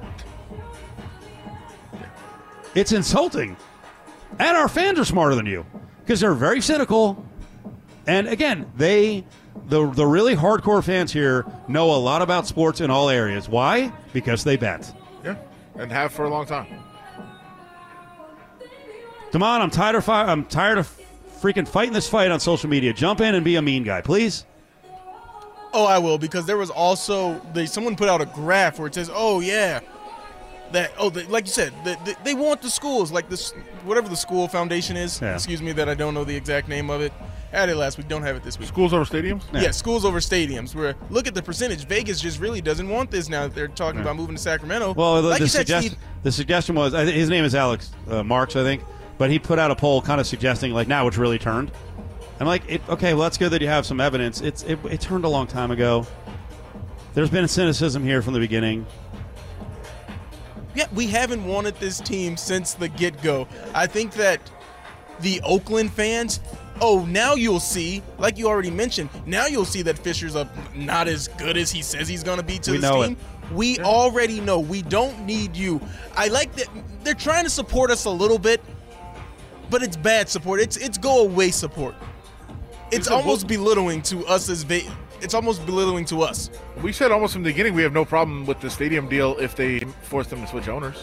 It's insulting. And our fans are smarter than you because they're very cynical. And again, they, the the really hardcore fans here know a lot about sports in all areas. Why? Because they bet. Yeah, and have for a long time. Damon, I'm tired of fi- I'm tired of freaking fighting this fight on social media. Jump in and be a mean guy, please. Oh, I will, because there was also they someone put out a graph where it says, "Oh yeah, that oh the, like you said, the, the, they want the schools like this whatever the school foundation is. Yeah. Excuse me that I don't know the exact name of it. Had it last week. Don't have it this week. Schools over stadiums? Yeah, yeah schools over stadiums. Where look at the percentage. Vegas just really doesn't want this now that they're talking yeah. about moving to Sacramento. Well, the, like the, you said, suggest- Steve, the suggestion was, I th- his name is Alex uh, Marks, I think, but he put out a poll kind of suggesting, like, now it's really turned. I'm like, it, okay, well, that's good that you have some evidence. It's it, it turned a long time ago. There's been a cynicism here from the beginning. Yeah, we haven't wanted this team since the get-go. I think that the Oakland fans, oh, now you'll see, like you already mentioned, now you'll see that Fisher's up not as good as he says he's going to be to we this know team. It. We yeah. already know. We don't need you. I like that they're trying to support us a little bit, but it's bad support. It's it's go-away support. It's almost belittling to us as va- it's almost belittling to us. We said almost from the beginning we have no problem with the stadium deal if they force them to switch owners.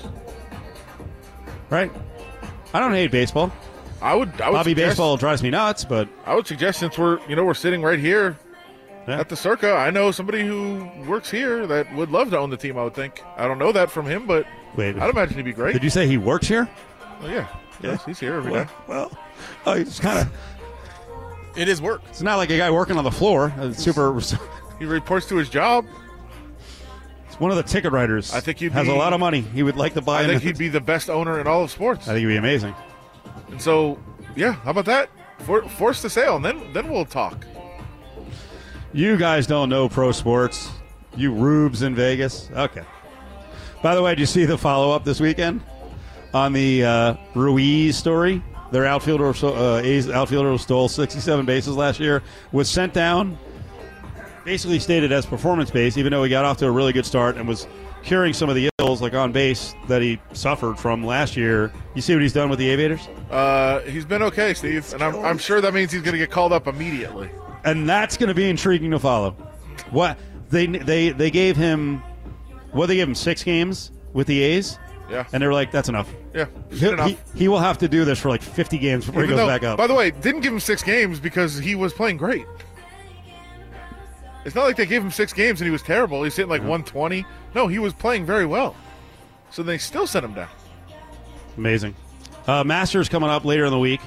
Right. I don't hate baseball. I would. I would Bobby suggest, baseball drives me nuts, but I would suggest since we're you know we're sitting right here yeah. at the Circa, I know somebody who works here that would love to own the team. I would think. I don't know that from him, but wait, I'd imagine he'd be great. Did you say he works here? Oh yeah. Yeah. Yes, he's here every well, day. Well, oh, he's kind of. It is work. It's not like a guy working on the floor. It's super. He reports to his job. It's one of the ticket writers. I think he has be, a lot of money. He would like to buy. I think in. he'd be the best owner in all of sports. I think he'd be amazing. And so, yeah, how about that? For, force the sale, and then then we'll talk. You guys don't know pro sports. You rubes in Vegas. Okay. By the way, did you see the follow up this weekend on the uh, Ruiz story? Their outfielder, uh, A's outfielder who stole sixty-seven bases last year, was sent down, basically stated as performance-based, even though he got off to a really good start and was curing some of the ills, like on base, that he suffered from last year. You see what he's done with the Aviators? Uh, he's been okay, Steve, and I'm, I'm sure that means he's going to get called up immediately. And that's going to be intriguing to follow. What they they they gave him, what they gave him six games with the A's. Yeah. And they were like, that's enough. Yeah, he, enough. He, he will have to do this for like fifty games before Even he goes though, back up. By the way, didn't give him six games because he was playing great. It's not like they gave him six games and he was terrible. He's hitting like yeah. one twenty. No, he was playing very well. So they still sent him down. Amazing. Uh, Masters coming up later in the week.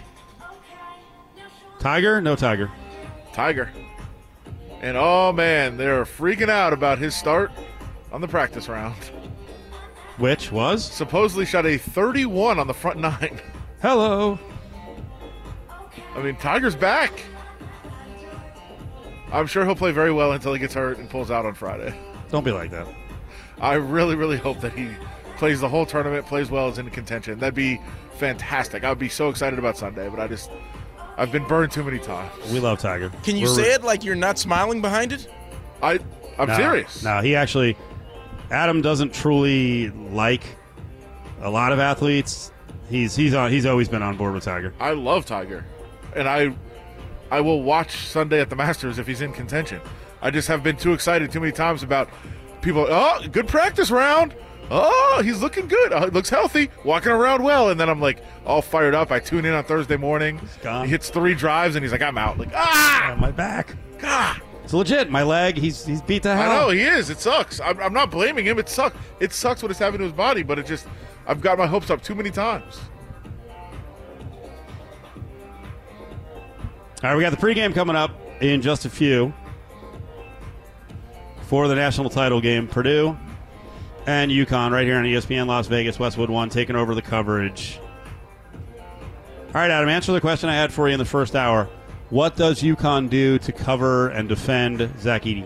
Tiger? No Tiger. Tiger. And oh man, they're freaking out about his start on the practice round. Which was? Supposedly shot a thirty-one on the front nine. Hello. I mean, Tiger's back. I'm sure he'll play very well until he gets hurt and pulls out on Friday. Don't be like that. I really, really hope that he plays the whole tournament, plays well, is in contention. That'd be fantastic. I would be so excited about Sunday, but I just, I've been burned too many times. We love Tiger. Can you We're, say it like you're not smiling behind it? I, I'm no, serious. No, he actually... Adam doesn't truly like a lot of athletes. He's he's on. He's always been on board with Tiger. I love Tiger, and I I will watch Sunday at the Masters if he's in contention. I just have been too excited too many times about people. Oh, good practice round. Oh, he's looking good. Oh, he looks healthy, walking around well. And then I'm like all fired up. I tune in on Thursday morning. He hits three drives and he's like, I'm out. Like ah, oh, my back. God. It's legit. My leg, he's he's beat to hell. I know, he is. It sucks. I'm, I'm not blaming him. It sucks. It sucks what it's happening to his body, but it just, I've got my hopes up too many times. All right, we got the pregame coming up in just a few for the national title game. Purdue and UConn right here on E S P N Las Vegas, Westwood One, taking over the coverage. All right, Adam, answer the question I had for you in the first hour. What does UConn do to cover and defend Zach Edey?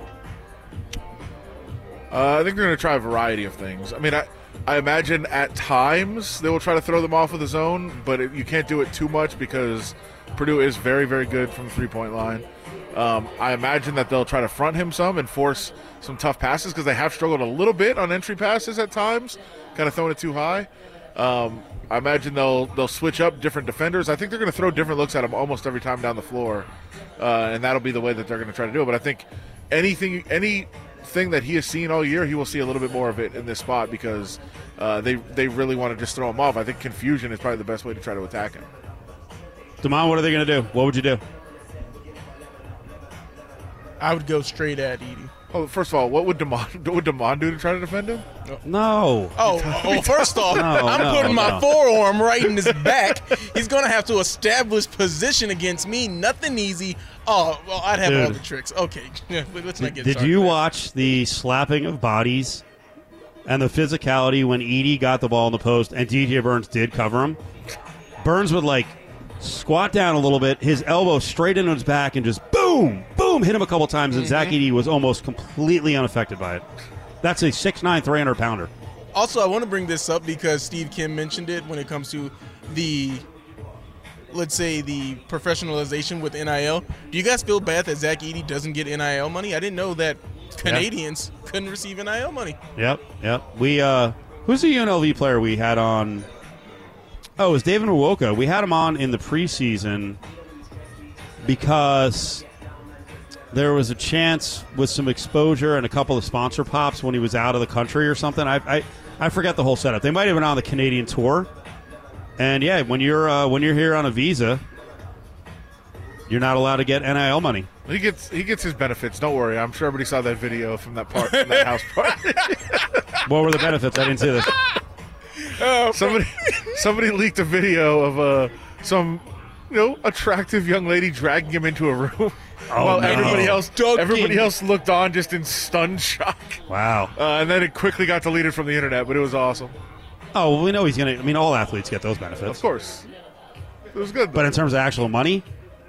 Uh, I think they're going to try a variety of things. I mean, I, I imagine at times they will try to throw them off of the zone, but it, you can't do it too much because Purdue is very, very good from the three-point line. Um, I imagine that they'll try to front him some and force some tough passes because they have struggled a little bit on entry passes at times, kind of throwing it too high. Um, I imagine they'll they'll switch up different defenders. I think they're going to throw different looks at him almost every time down the floor, uh, and that'll be the way that they're going to try to do it. But I think anything anything that he has seen all year, he will see a little bit more of it in this spot because uh, they they really want to just throw him off. I think confusion is probably the best way to try to attack him. Damon, what are they going to do? What would you do? I would go straight at Edey. Oh, first of all, what would Damon, what would Damon do to try to defend him? No. Oh, oh first off, No, I'm no, putting my no. forearm right in his back. He's going to have to establish position against me. Nothing easy. Oh, well, I'd have Dude. all the tricks. Okay, yeah, let's not get Did started. you watch the slapping of bodies and the physicality when Edie got the ball in the post and D J Burns did cover him? Burns would, like, squat down a little bit, his elbow straight into his back, and just boom, boom, hit him a couple times, and Mm-hmm. Zach Edey was almost completely unaffected by it. That's a six nine, three hundred pounder. Also, I want to bring this up because Steve Kim mentioned it when it comes to the, let's say, the professionalization with N I L. Do you guys feel bad that Zach Edey doesn't get N I L money? I didn't know that Canadians couldn't receive N I L money. Yep, yep. We, uh, who's the U N L V player we had on? Oh, it was David Nwoka. We had him on in the preseason because there was a chance with some exposure and a couple of sponsor pops when he was out of the country or something. I I, I forget the whole setup. They might have been on the Canadian tour. And yeah, when you're uh, when you're here on a visa, you're not allowed to get N I L money. He gets he gets his benefits. Don't worry. I'm sure everybody saw that video from that part, from that house party. What were the benefits? I didn't see this. somebody somebody leaked a video of uh, some you know attractive young lady dragging him into a room. Oh, while no. everybody else Duncan. everybody else looked on just in stunned shock. Wow. Uh, and then it quickly got deleted from the internet, but it was awesome. Oh, well, we know he's going to – I mean, all athletes get those benefits. Of course. It was good, though. But in terms of actual money,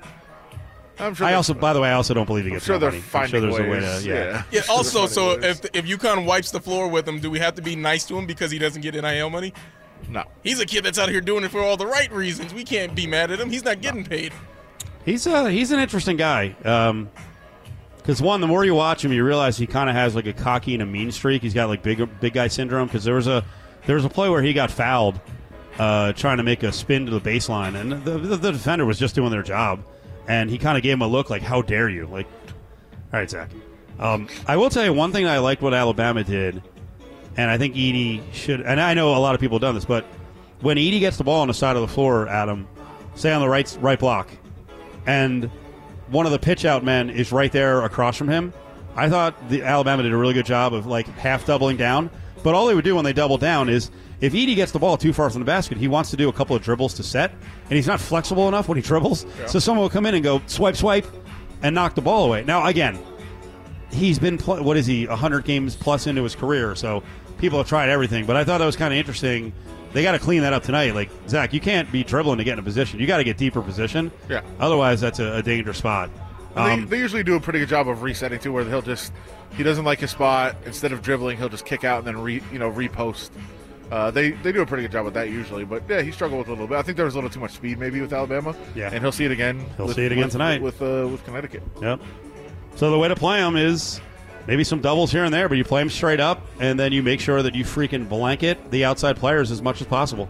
I'm sure I there's- also, by the way, I also don't believe he gets sure no they're money. I'm finding sure there's a way ways, to – yeah. yeah. Yeah. Sure Also, they're so finding ways. if if UConn wipes the floor with him, do we have to be nice to him because he doesn't get N I L money? No. He's a kid that's out here doing it for all the right reasons. We can't be mad at him. He's not getting paid. He's uh, he's an interesting guy. Um, because one, the more you watch him, you realize he kind of has like a cocky and a mean streak. He's got like big big guy syndrome. Because there was a there was a play where he got fouled, uh, trying to make a spin to the baseline, and the, the, the defender was just doing their job, and he kind of gave him a look like, "How dare you?" Like, all right, Zach. Um, I will tell you one thing. I liked what Alabama did, and I think Edey should. And I know a lot of people have done this, but when Edey gets the ball on the side of the floor, Adam, say on the right right block, and one of the pitch out men is right there across from him, I thought the Alabama did a really good job of like half doubling down. But all they would do when they double down is if Edey gets the ball too far from the basket, he wants to do a couple of dribbles to set, and he's not flexible enough when he dribbles. Yeah. So someone will come in and go swipe, swipe, and knock the ball away. Now, again, he's been, pl- what is he, one hundred games plus into his career, so people have tried everything. But I thought that was kind of interesting. They got to clean that up tonight. Like, Zach, you can't be dribbling to get in a position. You got to get deeper position. Yeah. Otherwise, that's a, a dangerous spot. And Um, they, they usually do a pretty good job of resetting too, where he'll just he doesn't like his spot. Instead of dribbling, he'll just kick out and then re you know repost. Uh, they they do a pretty good job with that usually, but yeah, he struggled with it a little bit. I think there was a little too much speed maybe with Alabama. Yeah. and he'll see it again. He'll with, see it again with, tonight. with uh, with Connecticut. Yep. So the way to play him is maybe some doubles here and there, but you play them straight up, and then you make sure that you freaking blanket the outside players as much as possible.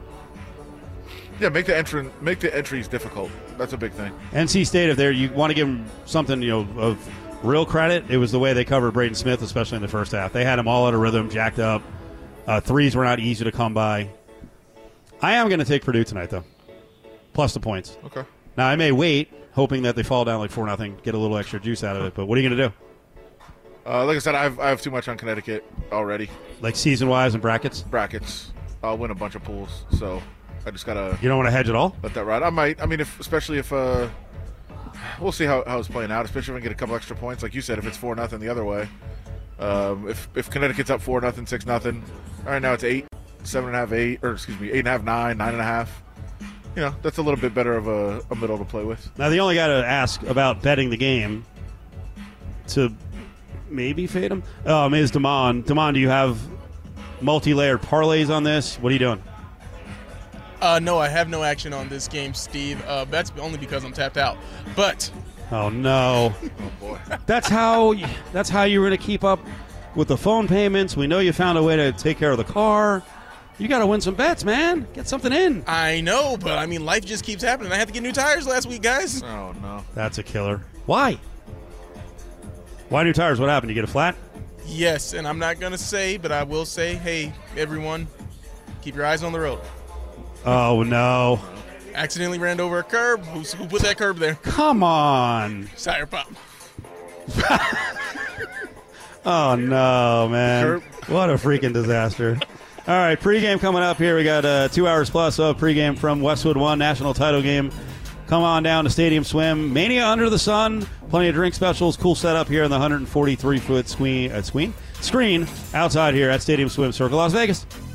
Yeah, make the entry make the entries difficult. That's a big thing. N C State, if there you want to give them something, you know, of real credit, it was the way they covered Braden Smith, especially in the first half. They had him all out of rhythm, jacked up. Uh, threes were not easy to come by. I am going to take Purdue tonight, though, plus the points. Okay. Now I may wait, hoping that they fall down like four nothing, get a little extra juice out of it. But what are you going to do? Uh, like I said, I have I have too much on Connecticut already. Like season wise and brackets, Brackets. I'll win a bunch of pools, so I just gotta you don't want to hedge at all. let that ride. I might. I mean, if especially if uh, we'll see how, how it's playing out. Especially if I can get a couple extra points, like you said, if it's four nothing the other way. Um, if if Connecticut's up four nothing, six nothing. All right, now it's eight, seven and a half, eight, or excuse me, eight and a half, nine, nine and a half. You know, that's a little bit better of a, a middle to play with. Now the only guy to ask about betting the game to maybe fade him um, is Damon. Damon, do you have multi-layered parlays on this? What are you doing? Uh, no, I have no action on this game, Steve. Uh, that's only because I'm tapped out. But Oh no. Oh boy. That's how that's how you were going to keep up with the phone payments. We know you found a way to take care of the car. You got to win some bets, man. Get something in. I know, but I mean, life just keeps happening. I had to get new tires last week, guys. Oh no. That's a killer. Why? Why new tires? What happened? You get a flat? Yes, and I'm not going to say, but I will say, hey, everyone, keep your eyes on the road. Oh no. Accidentally ran over a curb. Who's, who put that curb there? Come on. Tire pop. Oh, no, man. Sure. What a freaking disaster. All right, pregame coming up here. We got uh, two hours plus of pregame from Westwood One national title game. Come on down to Stadium Swim. Mania under the sun. Plenty of drink specials. Cool setup here in the one hundred forty-three foot screen, uh, screen, screen outside here at Stadium Swim Circle, Las Vegas.